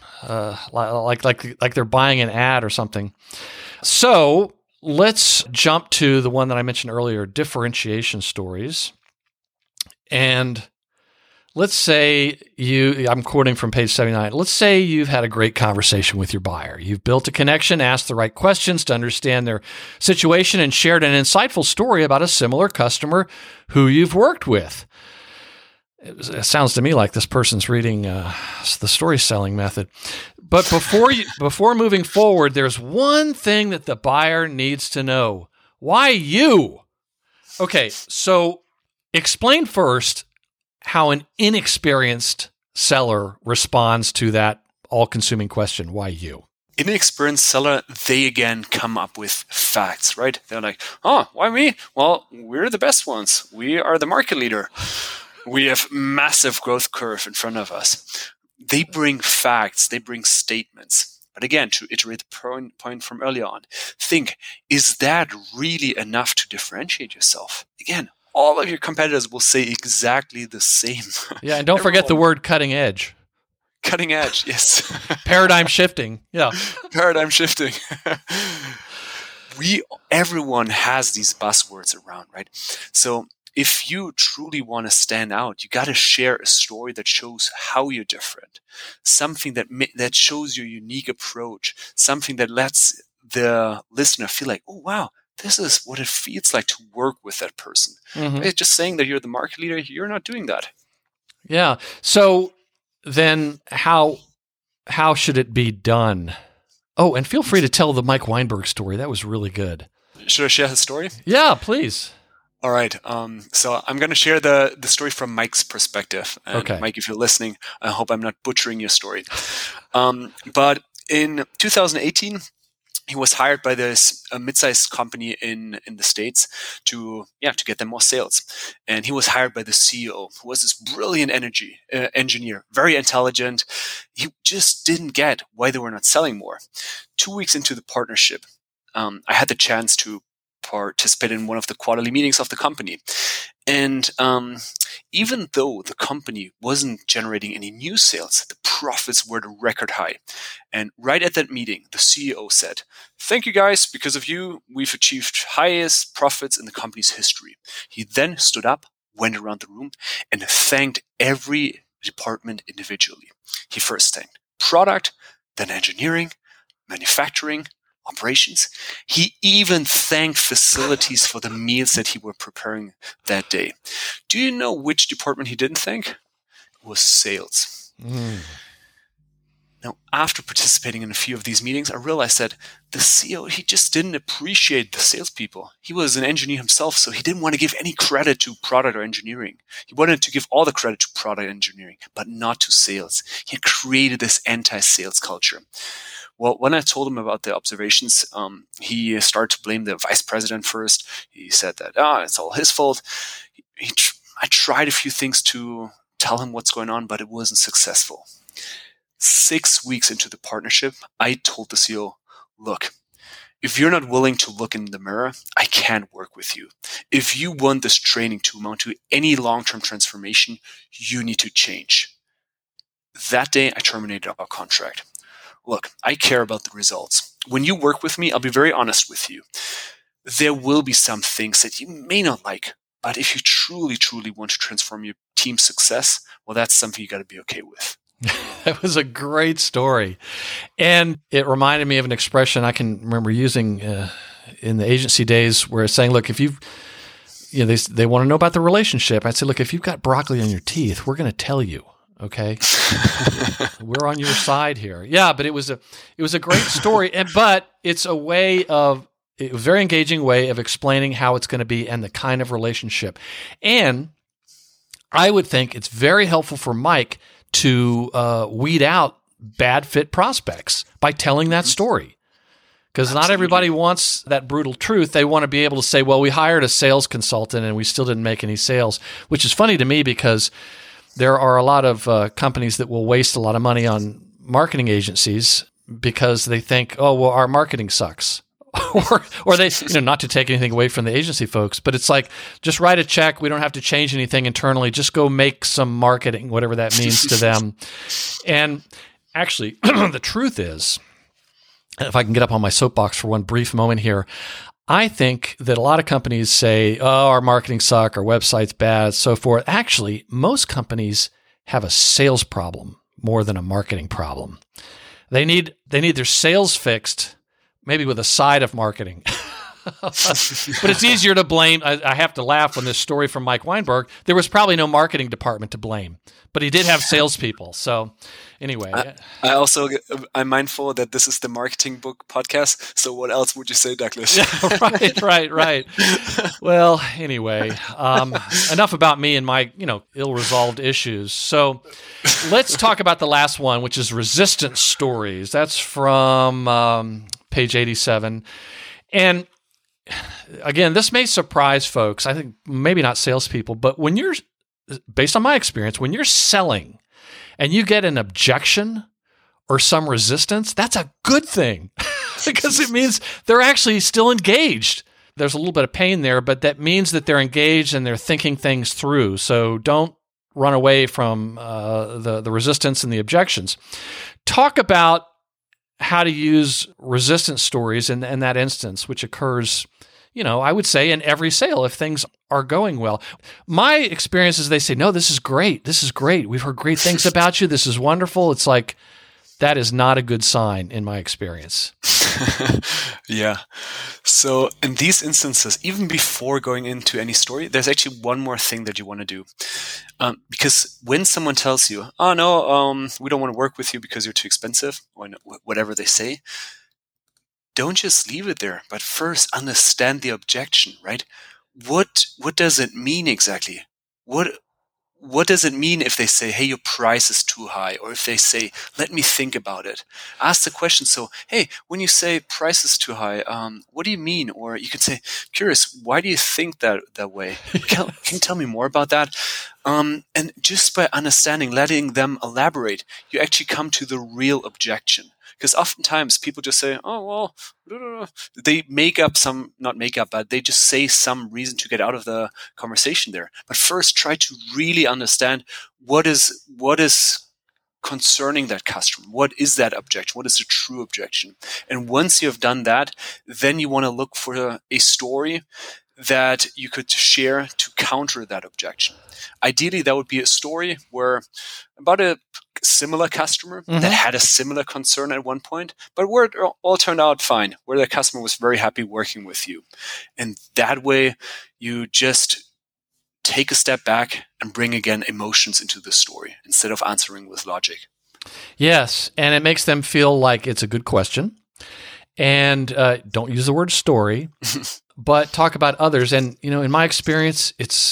they're buying an ad or something. So let's jump to the one that I mentioned earlier, differentiation stories. And let's say I'm quoting from page 79. Let's say you've had a great conversation with your buyer. You've built a connection, asked the right questions to understand their situation, and shared an insightful story about a similar customer who you've worked with. It sounds to me like this person's reading the story selling method. But before moving forward, there's one thing that the buyer needs to know. Why you? Okay, so explain first how an inexperienced seller responds to that all-consuming question, why you? Inexperienced seller, they again come up with facts, right? They're like, oh, why me? Well, we're the best ones. We are the market leader. We have massive growth curve in front of us. They bring facts, they bring statements. But again, to iterate the point from earlier on, think, is that really enough to differentiate yourself? Again, all of your competitors will say exactly the same. Yeah, and don't forget the word cutting edge. Cutting edge, yes. Paradigm shifting, yeah. Paradigm shifting. Everyone has these buzzwords around, right? So if you truly want to stand out, you got to share a story that shows how you're different, something that shows your unique approach, something that lets the listener feel like, oh, wow, this is what it feels like to work with that person. Mm-hmm. It's just saying that you're the market leader, you're not doing that. Yeah. So then how should it be done? Oh, and feel free to tell the Mike Weinberg story. That was really good. Should I share his story? Yeah, please. All right. So I'm going to share the story from Mike's perspective. And okay. Mike, if you're listening, I hope I'm not butchering your story. But in 2018, he was hired by this mid-sized company in the States to get them more sales. And he was hired by the CEO, who was this brilliant engineer, very intelligent. He just didn't get why they were not selling more. 2 weeks into the partnership, I had the chance to participate in one of the quarterly meetings of the company. And even though the company wasn't generating any new sales, the profits were at a record high. And right at that meeting, the CEO said, "Thank you guys, because of you, we've achieved highest profits in the company's history." He then stood up, went around the room, and thanked every department individually. He first thanked product, then engineering, manufacturing, operations. He even thanked facilities for the meals that he were preparing that day. Do you know which department he didn't thank? It was sales. Now, after participating in a few of these meetings, I realized that the CEO, he just didn't appreciate the salespeople. He was an engineer himself, so he didn't want to give any credit to product or engineering. He wanted to give all the credit to product engineering, but not to sales. He had created this anti-sales culture. Well, when I told him about the observations, he started to blame the vice president first. He said that, it's all his fault. I tried a few things to tell him what's going on, but it wasn't successful. 6 weeks into the partnership, I told the CEO, look, if you're not willing to look in the mirror, I can't work with you. If you want this training to amount to any long-term transformation, you need to change. That day, I terminated our contract. Look, I care about the results. When you work with me, I'll be very honest with you. There will be some things that you may not like, but if you truly, truly want to transform your team's success, well, that's something you got to be okay with. That was a great story. And it reminded me of an expression I can remember using in the agency days where it's saying, look, if they want to know about the relationship. I'd say, look, if you've got broccoli on your teeth, we're going to tell you, okay? We're on your side here. Yeah, but it was a great story. But it's a very engaging way of explaining how it's going to be and the kind of relationship. And I would think it's very helpful for Mike to weed out bad fit prospects by telling that story. Because not everybody wants that brutal truth. They want to be able to say, well, we hired a sales consultant and we still didn't make any sales, which is funny to me because there are a lot of companies that will waste a lot of money on marketing agencies because they think, oh, well, our marketing sucks. or they, not to take anything away from the agency folks, but it's like, just write a check. We don't have to change anything internally. Just go make some marketing, whatever that means to them. And actually, the truth is, if I can get up on my soapbox for one brief moment here, I think that a lot of companies say, oh, our marketing suck, our website's bad, so forth. Actually, most companies have a sales problem more than a marketing problem. They need their sales fixed, maybe with a side of marketing. But it's easier to blame. I have to laugh on this story from Mike Weinberg. There was probably no marketing department to blame, but he did have salespeople. So anyway. I'm mindful that this is the Marketing Book podcast. So what else would you say, Douglas? Yeah, right. Well, anyway, enough about me and my, ill-resolved issues. So let's talk about the last one, which is resistance stories. That's from page 87. And again, this may surprise folks. I think maybe not salespeople, but based on my experience, when you're selling and you get an objection or some resistance, that's a good thing because it means they're actually still engaged. There's a little bit of pain there, but that means that they're engaged and they're thinking things through. So don't run away from the resistance and the objections. Talk about how to use resistance stories in that instance, which occurs, I would say in every sale if things are going well. My experience is they say, no, this is great. We've heard great things about you. This is wonderful. It's like, that is not a good sign in my experience. Yeah. So in these instances, even before going into any story, there's actually one more thing that you want to do. Because when someone tells you, oh, no, we don't want to work with you because you're too expensive, or whatever they say, don't just leave it there, but first understand the objection, right? What does it mean exactly? What does it mean if they say, hey, your price is too high? Or if they say, let me think about it? Ask the question. So, hey, when you say price is too high, what do you mean? Or you could say, curious, why do you think that way? Can you tell me more about that? And just by understanding, letting them elaborate, you actually come to the real objection. Because oftentimes people just say, oh, well, they but they just say some reason to get out of the conversation there. But first, try to really understand what is concerning that customer. What is that objection? What is the true objection? And once you have done that, then you want to look for a story that you could share to counter that objection. Ideally, that would be a story where about a similar customer that had a similar concern at one point, but where it all turned out fine, where the customer was very happy working with you. And that way, you just take a step back and bring again emotions into the story instead of answering with logic. Yes, and it makes them feel like it's a good question. And don't use the word story, but talk about others. And, in my experience,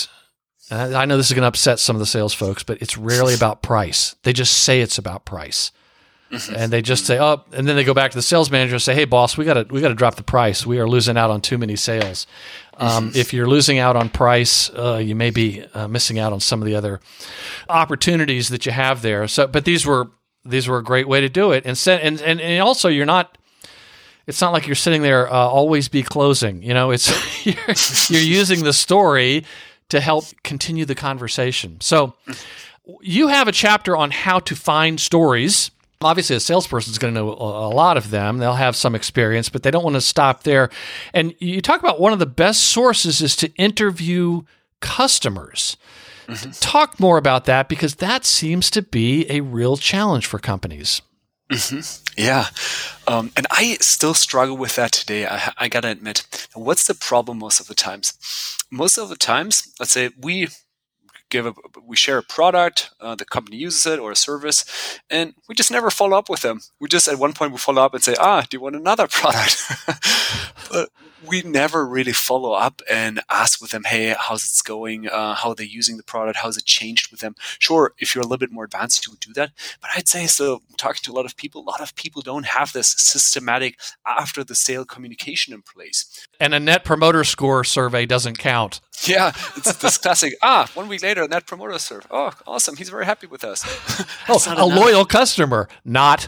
I know this is going to upset some of the sales folks, but it's rarely about price. They just say it's about price. And they just say, oh, and then they go back to the sales manager and say, hey, boss, we got to drop the price. We are losing out on too many sales. If you're losing out on price, you may be missing out on some of the other opportunities that you have there. So, but these were a great way to do it. And also it's not like you're sitting there, always be closing. It's you're using the story to help continue the conversation. So you have a chapter on how to find stories. Obviously, a salesperson is going to know a lot of them. They'll have some experience, but they don't want to stop there. And you talk about one of the best sources is to interview customers. Talk more about that, because that seems to be a real challenge for companies. Yeah. And I still struggle with that today. I got to admit. What's the problem most of the times? Most of the times, let's say we share a product, the company uses it or a service, and we just never follow up with them. We just, at one point, we follow up and say, do you want another product? But we never really follow up and ask with them, hey, how's it going? How are they using the product? How's it changed with them? Sure, if you're a little bit more advanced, you would do that. But I'd say, so talking to a lot of people don't have this systematic after the sale communication in place. And a net promoter score survey doesn't count. Yeah, it's this classic, 1 week later, net promoter survey. Oh, awesome. He's very happy with us. A loyal customer, not.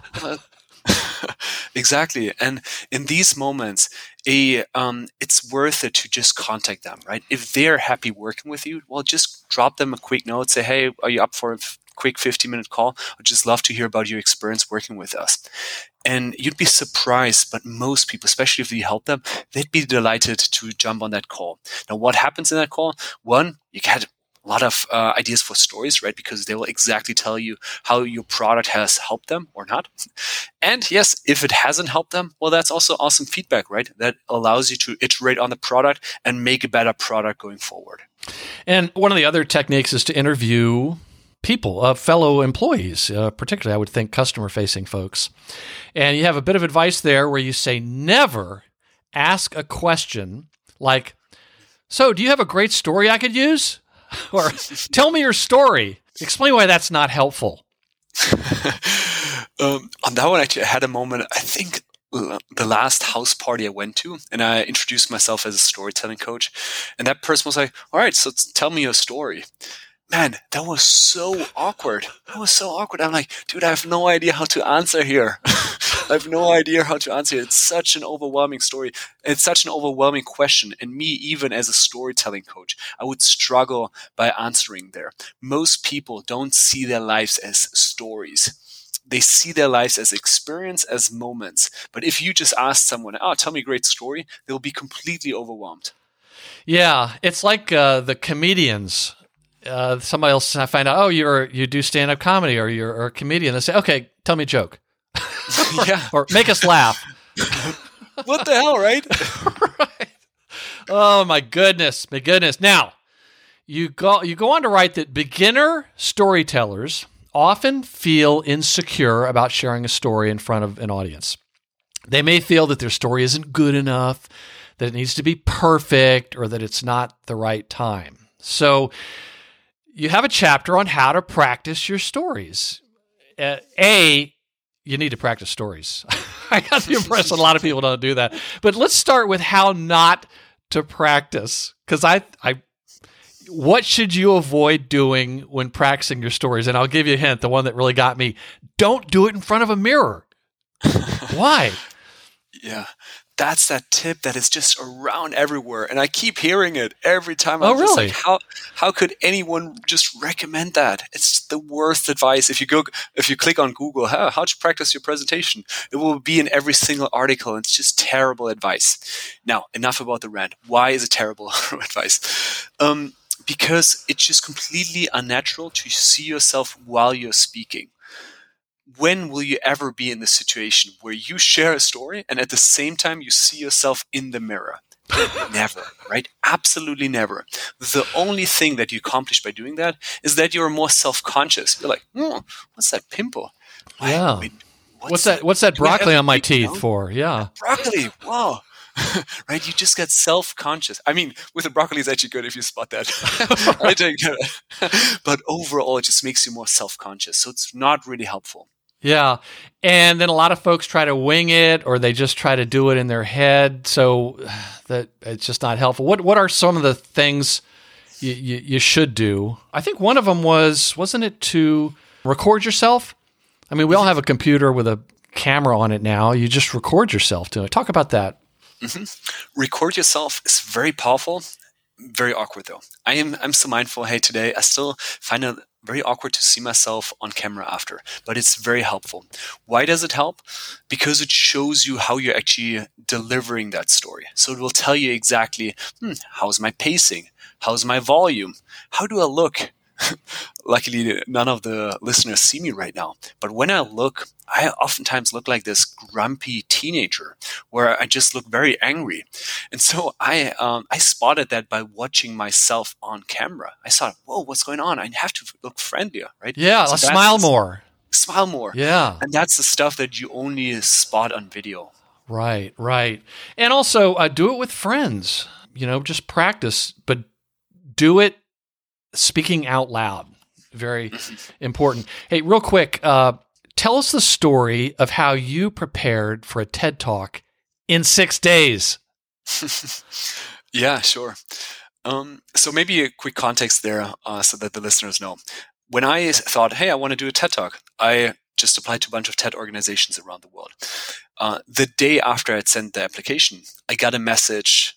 Exactly. And in these moments, it's worth it to just contact them, right? If they're happy working with you, well, just drop them a quick note. Say, hey, are you up for a quick 15-minute call? I'd just love to hear about your experience working with us. And you'd be surprised, but most people, especially if you help them, they'd be delighted to jump on that call. Now, what happens in that call? One, you get a lot of ideas for stories, right? Because they will exactly tell you how your product has helped them or not. And yes, if it hasn't helped them, well, that's also awesome feedback, right? That allows you to iterate on the product and make a better product going forward. And one of the other techniques is to interview people, fellow employees, particularly, I would think, customer-facing folks. And you have a bit of advice there where you say, never ask a question like, so do you have a great story I could use? Or tell me your story. Explain why that's not helpful. On that one, actually, I had a moment, I think the last house party I went to, and I introduced myself as a storytelling coach. And that person was like, all right, so tell me your story. Man, that was so awkward. I'm like, dude, I have no idea how to answer here. It's such an overwhelming story. It's such an overwhelming question. And me, even as a storytelling coach, I would struggle by answering there. Most people don't see their lives as stories. They see their lives as experience, as moments. But if you just ask someone, tell me a great story, they'll be completely overwhelmed. Yeah, it's like the comedians. Somebody else find out, you do stand-up comedy, or you're a comedian. They say, okay, tell me a joke. Yeah. Or make us laugh. What the hell, right? Right. Oh, my goodness. Now, you go on to write that beginner storytellers often feel insecure about sharing a story in front of an audience. They may feel that their story isn't good enough, that it needs to be perfect, or that it's not the right time. So you have a chapter on how to practice your stories. You need to practice stories. I got the impression a lot of people don't do that. But let's start with how not to practice. Because what should you avoid doing when practicing your stories? And I'll give you a hint, the one that really got me. Don't do it in front of a mirror. Why? Yeah. That's that tip that is just around everywhere. And I keep hearing it every time. Oh, really? Just like, how could anyone just recommend that? It's the worst advice. If you click on Google, how to practice your presentation, it will be in every single article. It's just terrible advice. Now, enough about the rant. Why is it terrible advice? Because it's just completely unnatural to see yourself while you're speaking. When will you ever be in the situation where you share a story and at the same time you see yourself in the mirror? Never, right? Absolutely never. The only thing that you accomplish by doing that is that you're more self-conscious. You're like, what's that pimple? Yeah. Wait, What's that broccoli on my teeth for? Yeah. Broccoli. Wow. Right? You just get self-conscious. I mean, with the broccoli, it's actually good if you spot that. I take it. But overall, it just makes you more self-conscious. So it's not really helpful. Yeah. And then a lot of folks try to wing it, or they just try to do it in their head. So that it's just not helpful. What are some of the things you should do? I think one of them wasn't it to record yourself? I mean, we all have a computer with a camera on it now. You just record yourself doing it. Talk about that. Mm-hmm. Record yourself is very powerful. Very awkward though. I'm so mindful. Hey, today I still find it very awkward to see myself on camera after, but it's very helpful. Why does it help? Because it shows you how you're actually delivering that story. So it will tell you exactly, how's my pacing? How's my volume? How do I look? Luckily, none of the listeners see me right now. But when I look, I oftentimes look like this grumpy teenager where I just look very angry. And so I spotted that by watching myself on camera. I thought, whoa, what's going on? I have to look friendlier, right? Yeah, so smile more. Smile more. Yeah. And that's the stuff that you only spot on video. Right. And also do it with friends. Just practice, but do it speaking out loud. Very important. Hey, real quick, tell us the story of how you prepared for a TED Talk in 6 days. Yeah, sure. So maybe a quick context there so that the listeners know. When I thought, hey, I want to do a TED Talk, I just applied to a bunch of TED organizations around the world. The day after I'd sent the application, I got a message,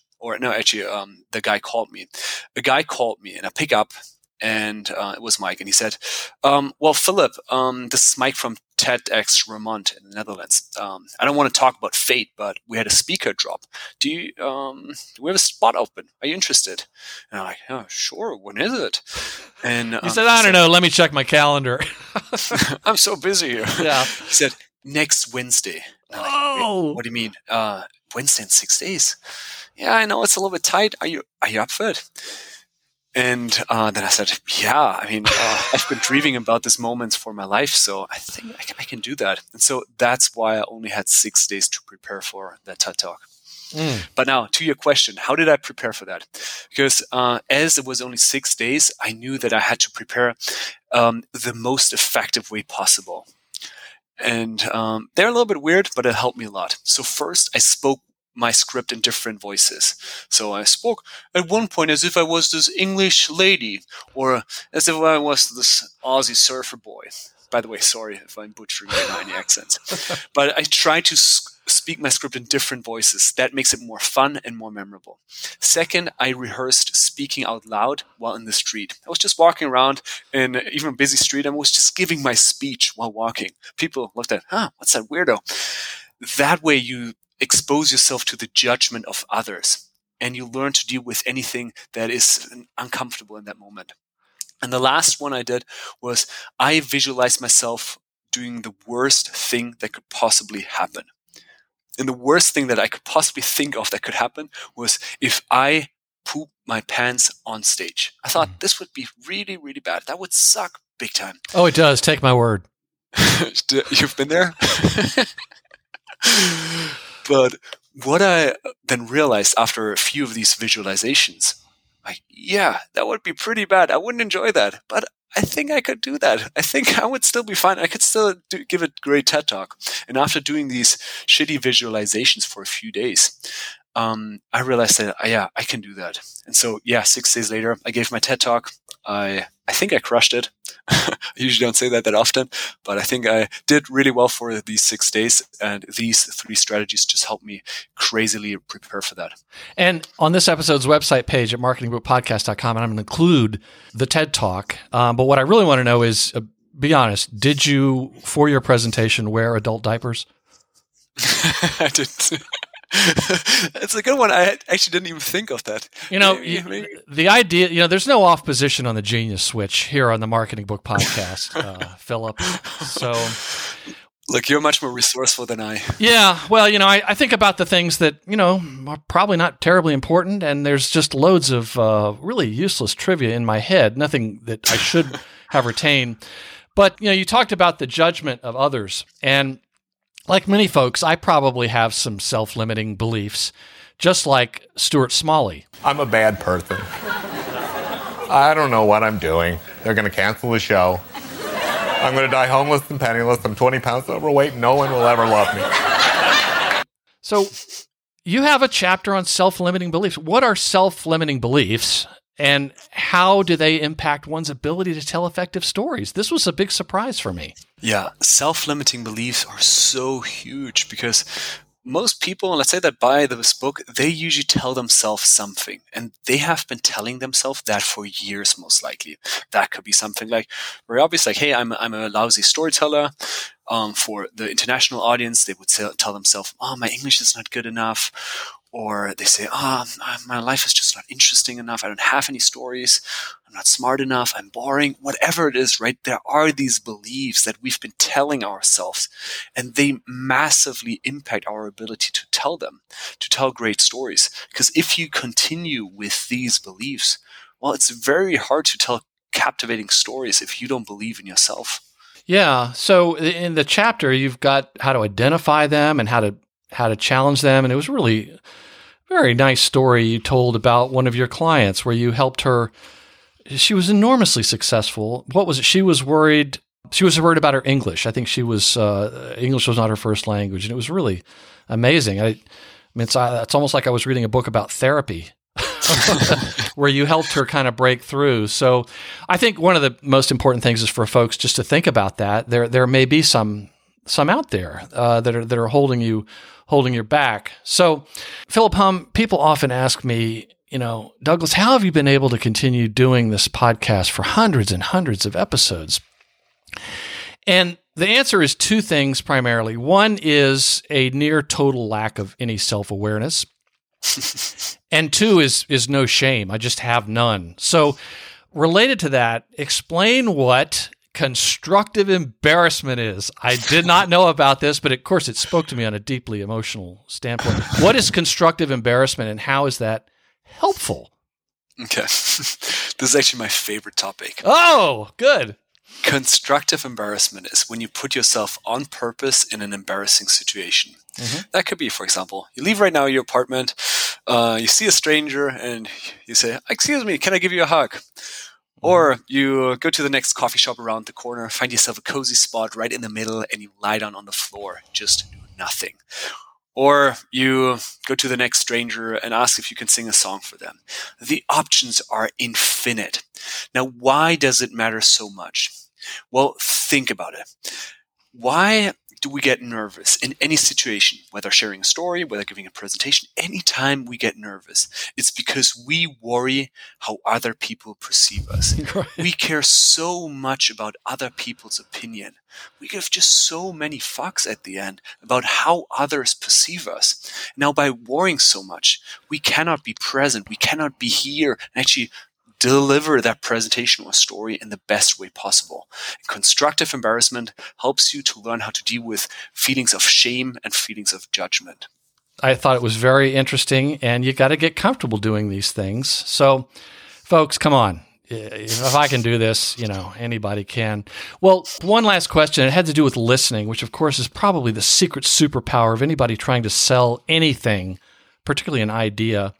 the guy called me. A guy called me and I pick up, and it was Mike, and he said, well, Philip, this is Mike from TEDx Remont in the Netherlands. I don't want to talk about fate, but we had a speaker drop. Do we have a spot open? Are you interested? And I'm like, oh, sure. When is it? And he said, I don't know. Let me check my calendar. I'm so busy here. Yeah. He said, next Wednesday. Oh, what do you mean? Wednesday in 6 days? Yeah, I know it's a little bit tight. Are you up for it? And then I said, yeah, I mean, I've been dreaming about this moment for my life, so I think I can do that. And so that's why I only had 6 days to prepare for that TED Talk. But now, to your question, how did I prepare for that? Because as it was only 6 days, I knew that I had to prepare the most effective way possible. And they're a little bit weird, but it helped me a lot. So first, I spoke my script in different voices. So I spoke at one point as if I was this English lady, or as if I was this Aussie surfer boy. By the way, sorry if I'm butchering any accents. But I try to speak my script in different voices. That makes it more fun and more memorable. Second, I rehearsed speaking out loud while in the street. I was just walking around in even a busy street and was just giving my speech while walking. People looked at, what's that weirdo? That way you expose yourself to the judgment of others, and you learn to deal with anything that is uncomfortable in that moment. And the last one I did was I visualized myself doing the worst thing that could possibly happen. And the worst thing that I could possibly think of that could happen was if I poop my pants on stage. I thought this would be really, really bad. That would suck big time. Oh, it does. Take my word. You've been there? But what I then realized after a few of these visualizations, that would be pretty bad. I wouldn't enjoy that, but I think I could do that. I think I would still be fine. I could still give a great TED Talk. And after doing these shitty visualizations for a few days, I realized that, I can do that. And so, 6 days later, I gave my TED Talk. I think I crushed it. I usually don't say that often, but I think I did really well for these 6 days. And these 3 strategies just helped me crazily prepare for that. And on this episode's website page at marketingbookpodcast.com, and I'm going to include the TED Talk. But what I really want to know is, be honest, did you, for your presentation, wear adult diapers? I didn't. It's a good one. I actually didn't even think of that. The idea, there's no off position on the genius switch here on the Marketing Book Podcast, Philip. So Look, you're much more resourceful than I. Yeah, well, I think about the things that, are probably not terribly important, and there's just loads of really useless trivia in my head, nothing that I should have retained. But, you talked about the judgment of others, and like many folks, I probably have some self-limiting beliefs, just like Stuart Smalley. I'm a bad person. I don't know what I'm doing. They're going to cancel the show. I'm going to die homeless and penniless. I'm 20 pounds overweight. No one will ever love me. So you have a chapter on self-limiting beliefs. What are self-limiting beliefs, and how do they impact one's ability to tell effective stories? This was a big surprise for me. Yeah, self-limiting beliefs are so huge because most people, let's say that buy this book, they usually tell themselves something, and they have been telling themselves that for years, most likely. That could be something like very obvious, like, hey, I'm a lousy storyteller. For the international audience, they would tell themselves, oh, my English is not good enough. Or they say, my life is just not interesting enough. I don't have any stories. I'm not smart enough. I'm boring. Whatever it is, right? There are these beliefs that we've been telling ourselves, and they massively impact our ability to tell them, to tell great stories. Because if you continue with these beliefs, well, it's very hard to tell captivating stories if you don't believe in yourself. Yeah. So in the chapter, you've got how to identify them and how to challenge them. And it was really a very nice story you told about one of your clients where you helped her. She was enormously successful. What was it? She was worried about her English. I think English was not her first language. And it was really amazing. It's almost like I was reading a book about therapy where you helped her kind of break through. So I think one of the most important things is for folks just to think about that. There may be some out there that are holding you back. So, Philip Hum, people often ask me, Douglas, how have you been able to continue doing this podcast for hundreds and hundreds of episodes? And the answer is two things primarily. One is a near total lack of any self-awareness. And two is no shame. I just have none. So, related to that, explain what constructive embarrassment is. I did not know about this, but of course it spoke to me on a deeply emotional standpoint. What is constructive embarrassment, and how is that helpful? Okay. This is actually my favorite topic. Oh, good. Constructive embarrassment is when you put yourself on purpose in an embarrassing situation. Mm-hmm. That could be, for example, you leave right now your apartment, you see a stranger, and you say, "Excuse me, can I give you a hug?" Or you go to the next coffee shop around the corner, find yourself a cozy spot right in the middle, and you lie down on the floor, just do nothing. Or you go to the next stranger and ask if you can sing a song for them. The options are infinite. Now, why does it matter so much? Well, think about it. Why do we get nervous in any situation, whether sharing a story, whether giving a presentation? Anytime we get nervous, it's because we worry how other people perceive us. Right. We care so much about other people's opinion. We give just so many fucks at the end about how others perceive us. Now, by worrying so much, we cannot be present. We cannot be here and actually deliver that presentation or story in the best way possible. And constructive embarrassment helps you to learn how to deal with feelings of shame and feelings of judgment. I thought it was very interesting, and you got to get comfortable doing these things. So, folks, come on. If I can do this, anybody can. Well, one last question. It had to do with listening, which, of course, is probably the secret superpower of anybody trying to sell anything, particularly an idea.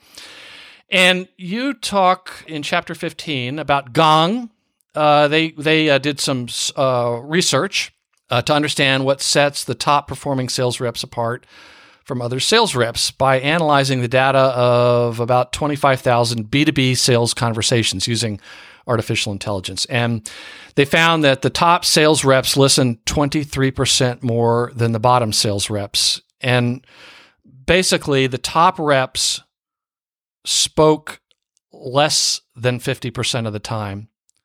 And you talk in chapter 15 about Gong. They did some research to understand what sets the top performing sales reps apart from other sales reps by analyzing the data of about 25,000 B2B sales conversations using artificial intelligence. And they found that the top sales reps listen 23% more than the bottom sales reps. And basically, the top reps spoke less than 50% of the time,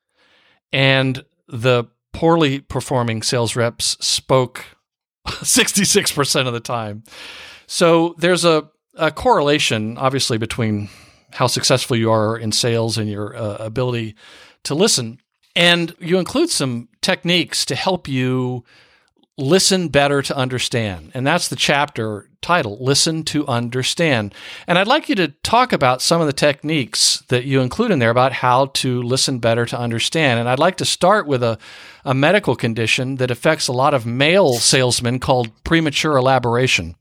and the poorly performing sales reps spoke 66% of the time. So there's a correlation, obviously, between how successful you are in sales and your ability to listen. And you include some techniques to help you Listen Better to Understand. And that's the chapter title, Listen to Understand. And I'd like you to talk about some of the techniques that you include in there about how to listen better to understand. And I'd like to start with a medical condition that affects a lot of male salesmen called premature elaboration.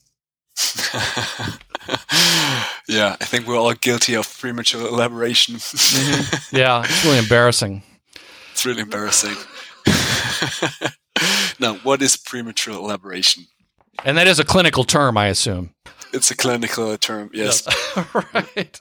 Yeah, I think we're all guilty of premature elaboration. Mm-hmm. Yeah, it's really embarrassing. It's really embarrassing. Now, what is premature elaboration? And that is a clinical term, I assume. It's a clinical term, yes. Right.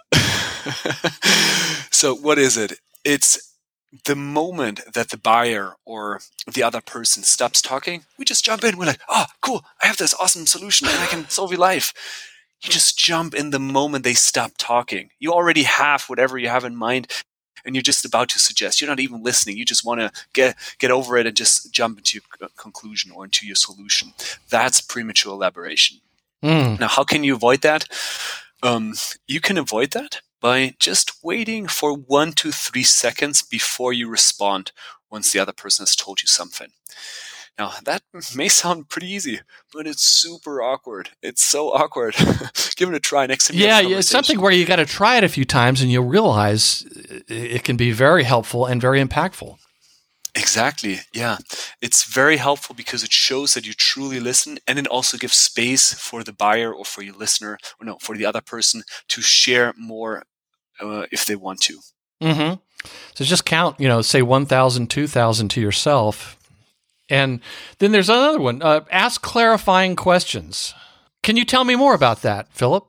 So what is it? It's the moment that the buyer or the other person stops talking, we just jump in. We're like, oh, cool, I have this awesome solution and I can solve your life. You just jump in the moment they stop talking. You already have whatever you have in mind. And you're just about to suggest. You're not even listening. You just want to get over it and just jump into your conclusion or into your solution. That's premature elaboration. Now, how can you avoid that? You can avoid that by just waiting for 1 to 3 seconds before you respond once the other person has told you something. Now, that may sound pretty easy, but it's super awkward. It's so awkward. Give it a try next time. Yeah, it's something where you got to try it a few times and you'll realize it can be very helpful and very impactful. Exactly. Yeah. It's very helpful because it shows that you truly listen, and it also gives space for the buyer or for your listener, or no, for the other person to share more if they want to. Mm-hmm. So just count, say 1,000, 2,000 to yourself. And then there's another one. Ask clarifying questions. Can you tell me more about that, Philip?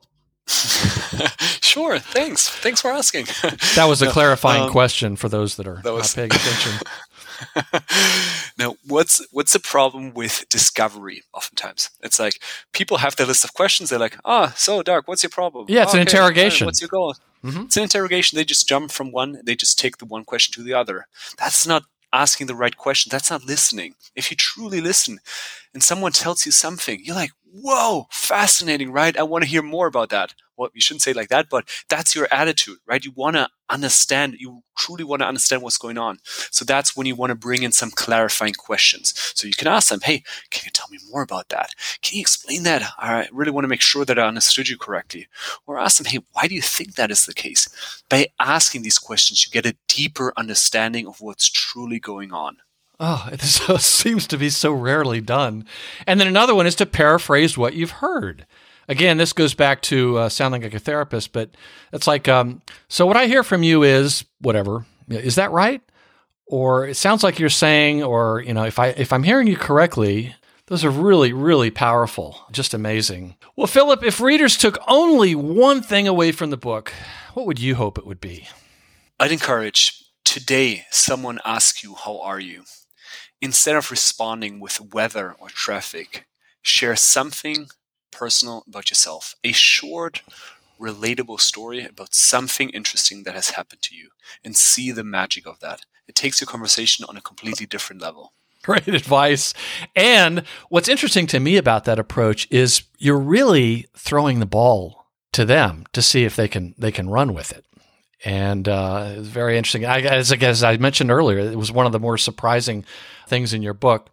Sure. Thanks. Thanks for asking. That was a clarifying question for those that are not paying attention. Now, what's the problem with discovery oftentimes? It's like people have their list of questions. They're like, so Doug, what's your problem? Yeah, it's an interrogation. What's your goal? Mm-hmm. It's an interrogation. They just jump from one. They just take the one question to the other. That's not asking the right question. That's not listening. If you truly listen and someone tells you something, you're like, whoa, fascinating, right? I want to hear more about that. Well, you shouldn't say it like that, but that's your attitude, right? You want to understand, you truly want to understand what's going on. So that's when you want to bring in some clarifying questions. So you can ask them, hey, can you tell me more about that? Can you explain that? I really want to make sure that I understood you correctly. Or ask them, hey, why do you think that is the case? By asking these questions, you get a deeper understanding of what's truly going on. Oh, it seems to be so rarely done. And then another one is to paraphrase what you've heard. Again, this goes back to sounding like a therapist, but it's like, so what I hear from you is whatever. Is that right? Or it sounds like you're saying, or, if I'm hearing you correctly, those are really, really powerful. Just amazing. Well, Philip, if readers took only one thing away from the book, what would you hope it would be? I'd encourage today someone asks you, how are you? Instead of responding with weather or traffic, share something personal about yourself. A short, relatable story about something interesting that has happened to you, and see the magic of that. It takes your conversation on a completely different level. Great advice. And what's interesting to me about that approach is you're really throwing the ball to them to see if they can run with it. And it's very interesting. As I mentioned earlier, it was one of the more surprising things in your book.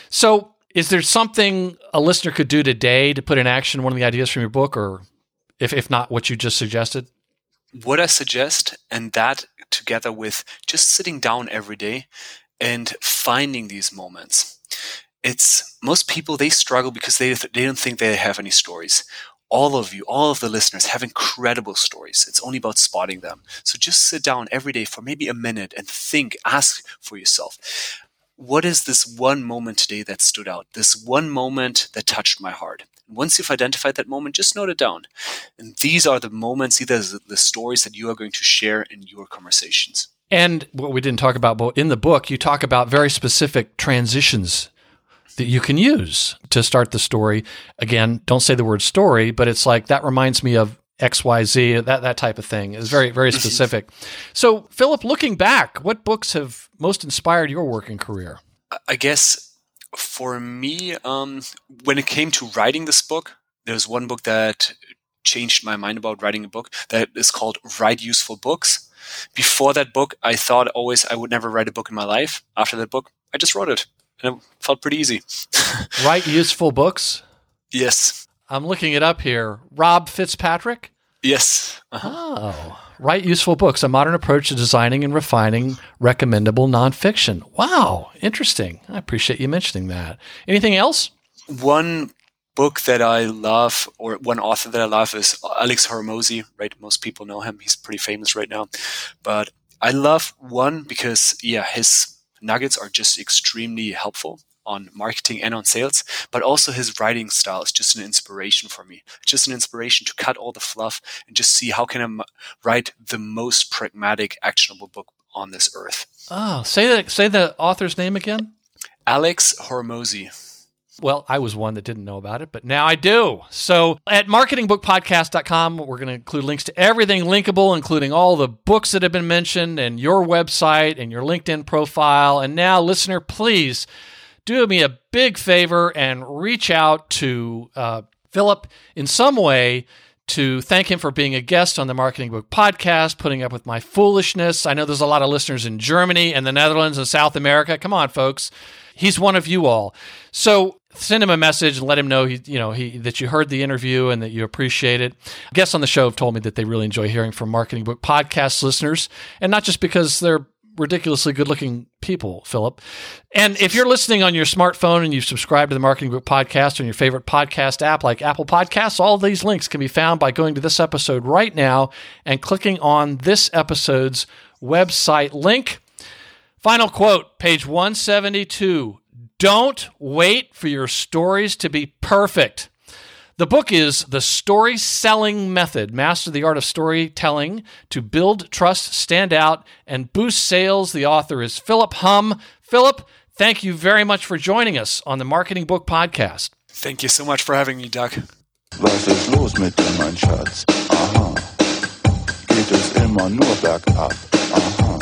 So is there something a listener could do today to put in action one of the ideas from your book, or if not what you just suggested? What I suggest, and that together with just sitting down every day and finding these moments. It's most people, they struggle because they don't think they have any stories. All of you, all of the listeners have incredible stories. It's only about spotting them. So just sit down every day for maybe a minute and think, ask for yourself, what is this one moment today that stood out? This one moment that touched my heart. Once you've identified that moment, just note it down. And these are the moments, these are the stories that you are going to share in your conversations. And what we didn't talk about, but in the book, you talk about very specific transitions that you can use to start the story. Again, don't say the word story, but it's like, that reminds me of XYZ, that type of thing. Is very, very specific. So, Philip, looking back, what books have most inspired your working career? I guess for me, when it came to writing this book, there's one book that changed my mind about writing a book that is called Write Useful Books. Before that book, I thought always I would never write a book in my life. After that book, I just wrote it. and it felt pretty easy. Write Useful Books? Yes. I'm looking it up here. Rob Fitzpatrick? Yes. Oh. Write Useful Books, a modern approach to designing and refining recommendable nonfiction. Wow, interesting. I appreciate you mentioning that. Anything else? One book that I love, or one author that I love, is Alex Hormozi, right? Most people know him. He's pretty famous right now. But I love one because, his nuggets are just extremely helpful on marketing and on sales, but also his writing style is just an inspiration for me. Just an inspiration to cut all the fluff and just see how can I write the most pragmatic, actionable book on this earth. Oh, say the author's name again. Alex Hormozi. Well, I was one that didn't know about it, but now I do. So at marketingbookpodcast.com, we're going to include links to everything linkable, including all the books that have been mentioned and your website and your LinkedIn profile. And now, listener, please do me a big favor and reach out to Philip in some way to thank him for being a guest on the Marketing Book Podcast, putting up with my foolishness. I know there's a lot of listeners in Germany and the Netherlands and South America. Come on, folks. He's one of you all. So send him a message and let him know that you heard the interview and that you appreciate it. Guests on the show have told me that they really enjoy hearing from Marketing Book Podcast listeners, and not just because they're ridiculously good-looking people, Philip. And if you're listening on your smartphone and you've subscribed to the Marketing Book Podcast on your favorite podcast app like Apple Podcasts, all of these links can be found by going to this episode right now and clicking on this episode's website link. Final quote, page 172. Don't wait for your stories to be perfect. The book is The Story Selling Method, Master the Art of Storytelling to Build Trust, Stand Out, and Boost Sales. The author is Philip Hum. Philip, thank you very much for joining us on the Marketing Book Podcast. Thank you so much for having me, Doug. Was ist los mit dir, mein Schatz? Aha. Geht es immer nur bergab? Aha.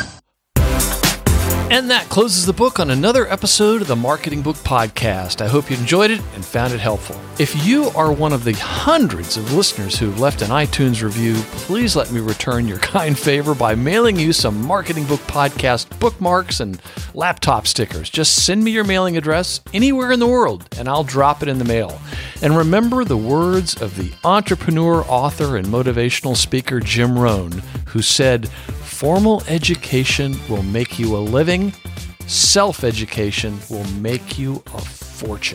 And that closes the book on another episode of the Marketing Book Podcast. I hope you enjoyed it and found it helpful. If you are one of the hundreds of listeners who've left an iTunes review, please let me return your kind favor by mailing you some Marketing Book Podcast bookmarks and laptop stickers. Just send me your mailing address anywhere in the world, and I'll drop it in the mail. And remember the words of the entrepreneur, author, and motivational speaker Jim Rohn, who said, "Formal education will make you a living. Self-education will make you a fortune."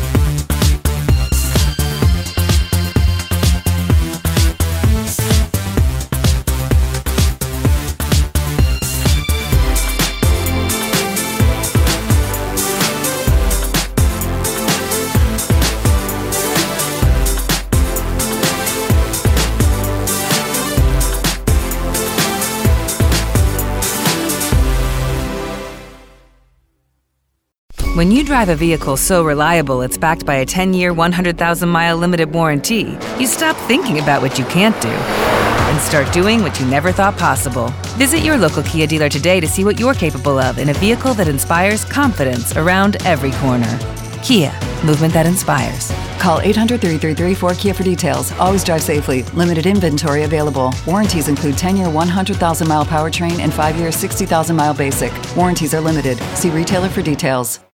When you drive a vehicle so reliable it's backed by a 10-year, 100,000-mile limited warranty, you stop thinking about what you can't do and start doing what you never thought possible. Visit your local Kia dealer today to see what you're capable of in a vehicle that inspires confidence around every corner. Kia, movement that inspires. Call 800-333-4KIA for details. Always drive safely. Limited inventory available. Warranties include 10-year, 100,000-mile powertrain and 5-year, 60,000-mile basic. Warranties are limited. See retailer for details.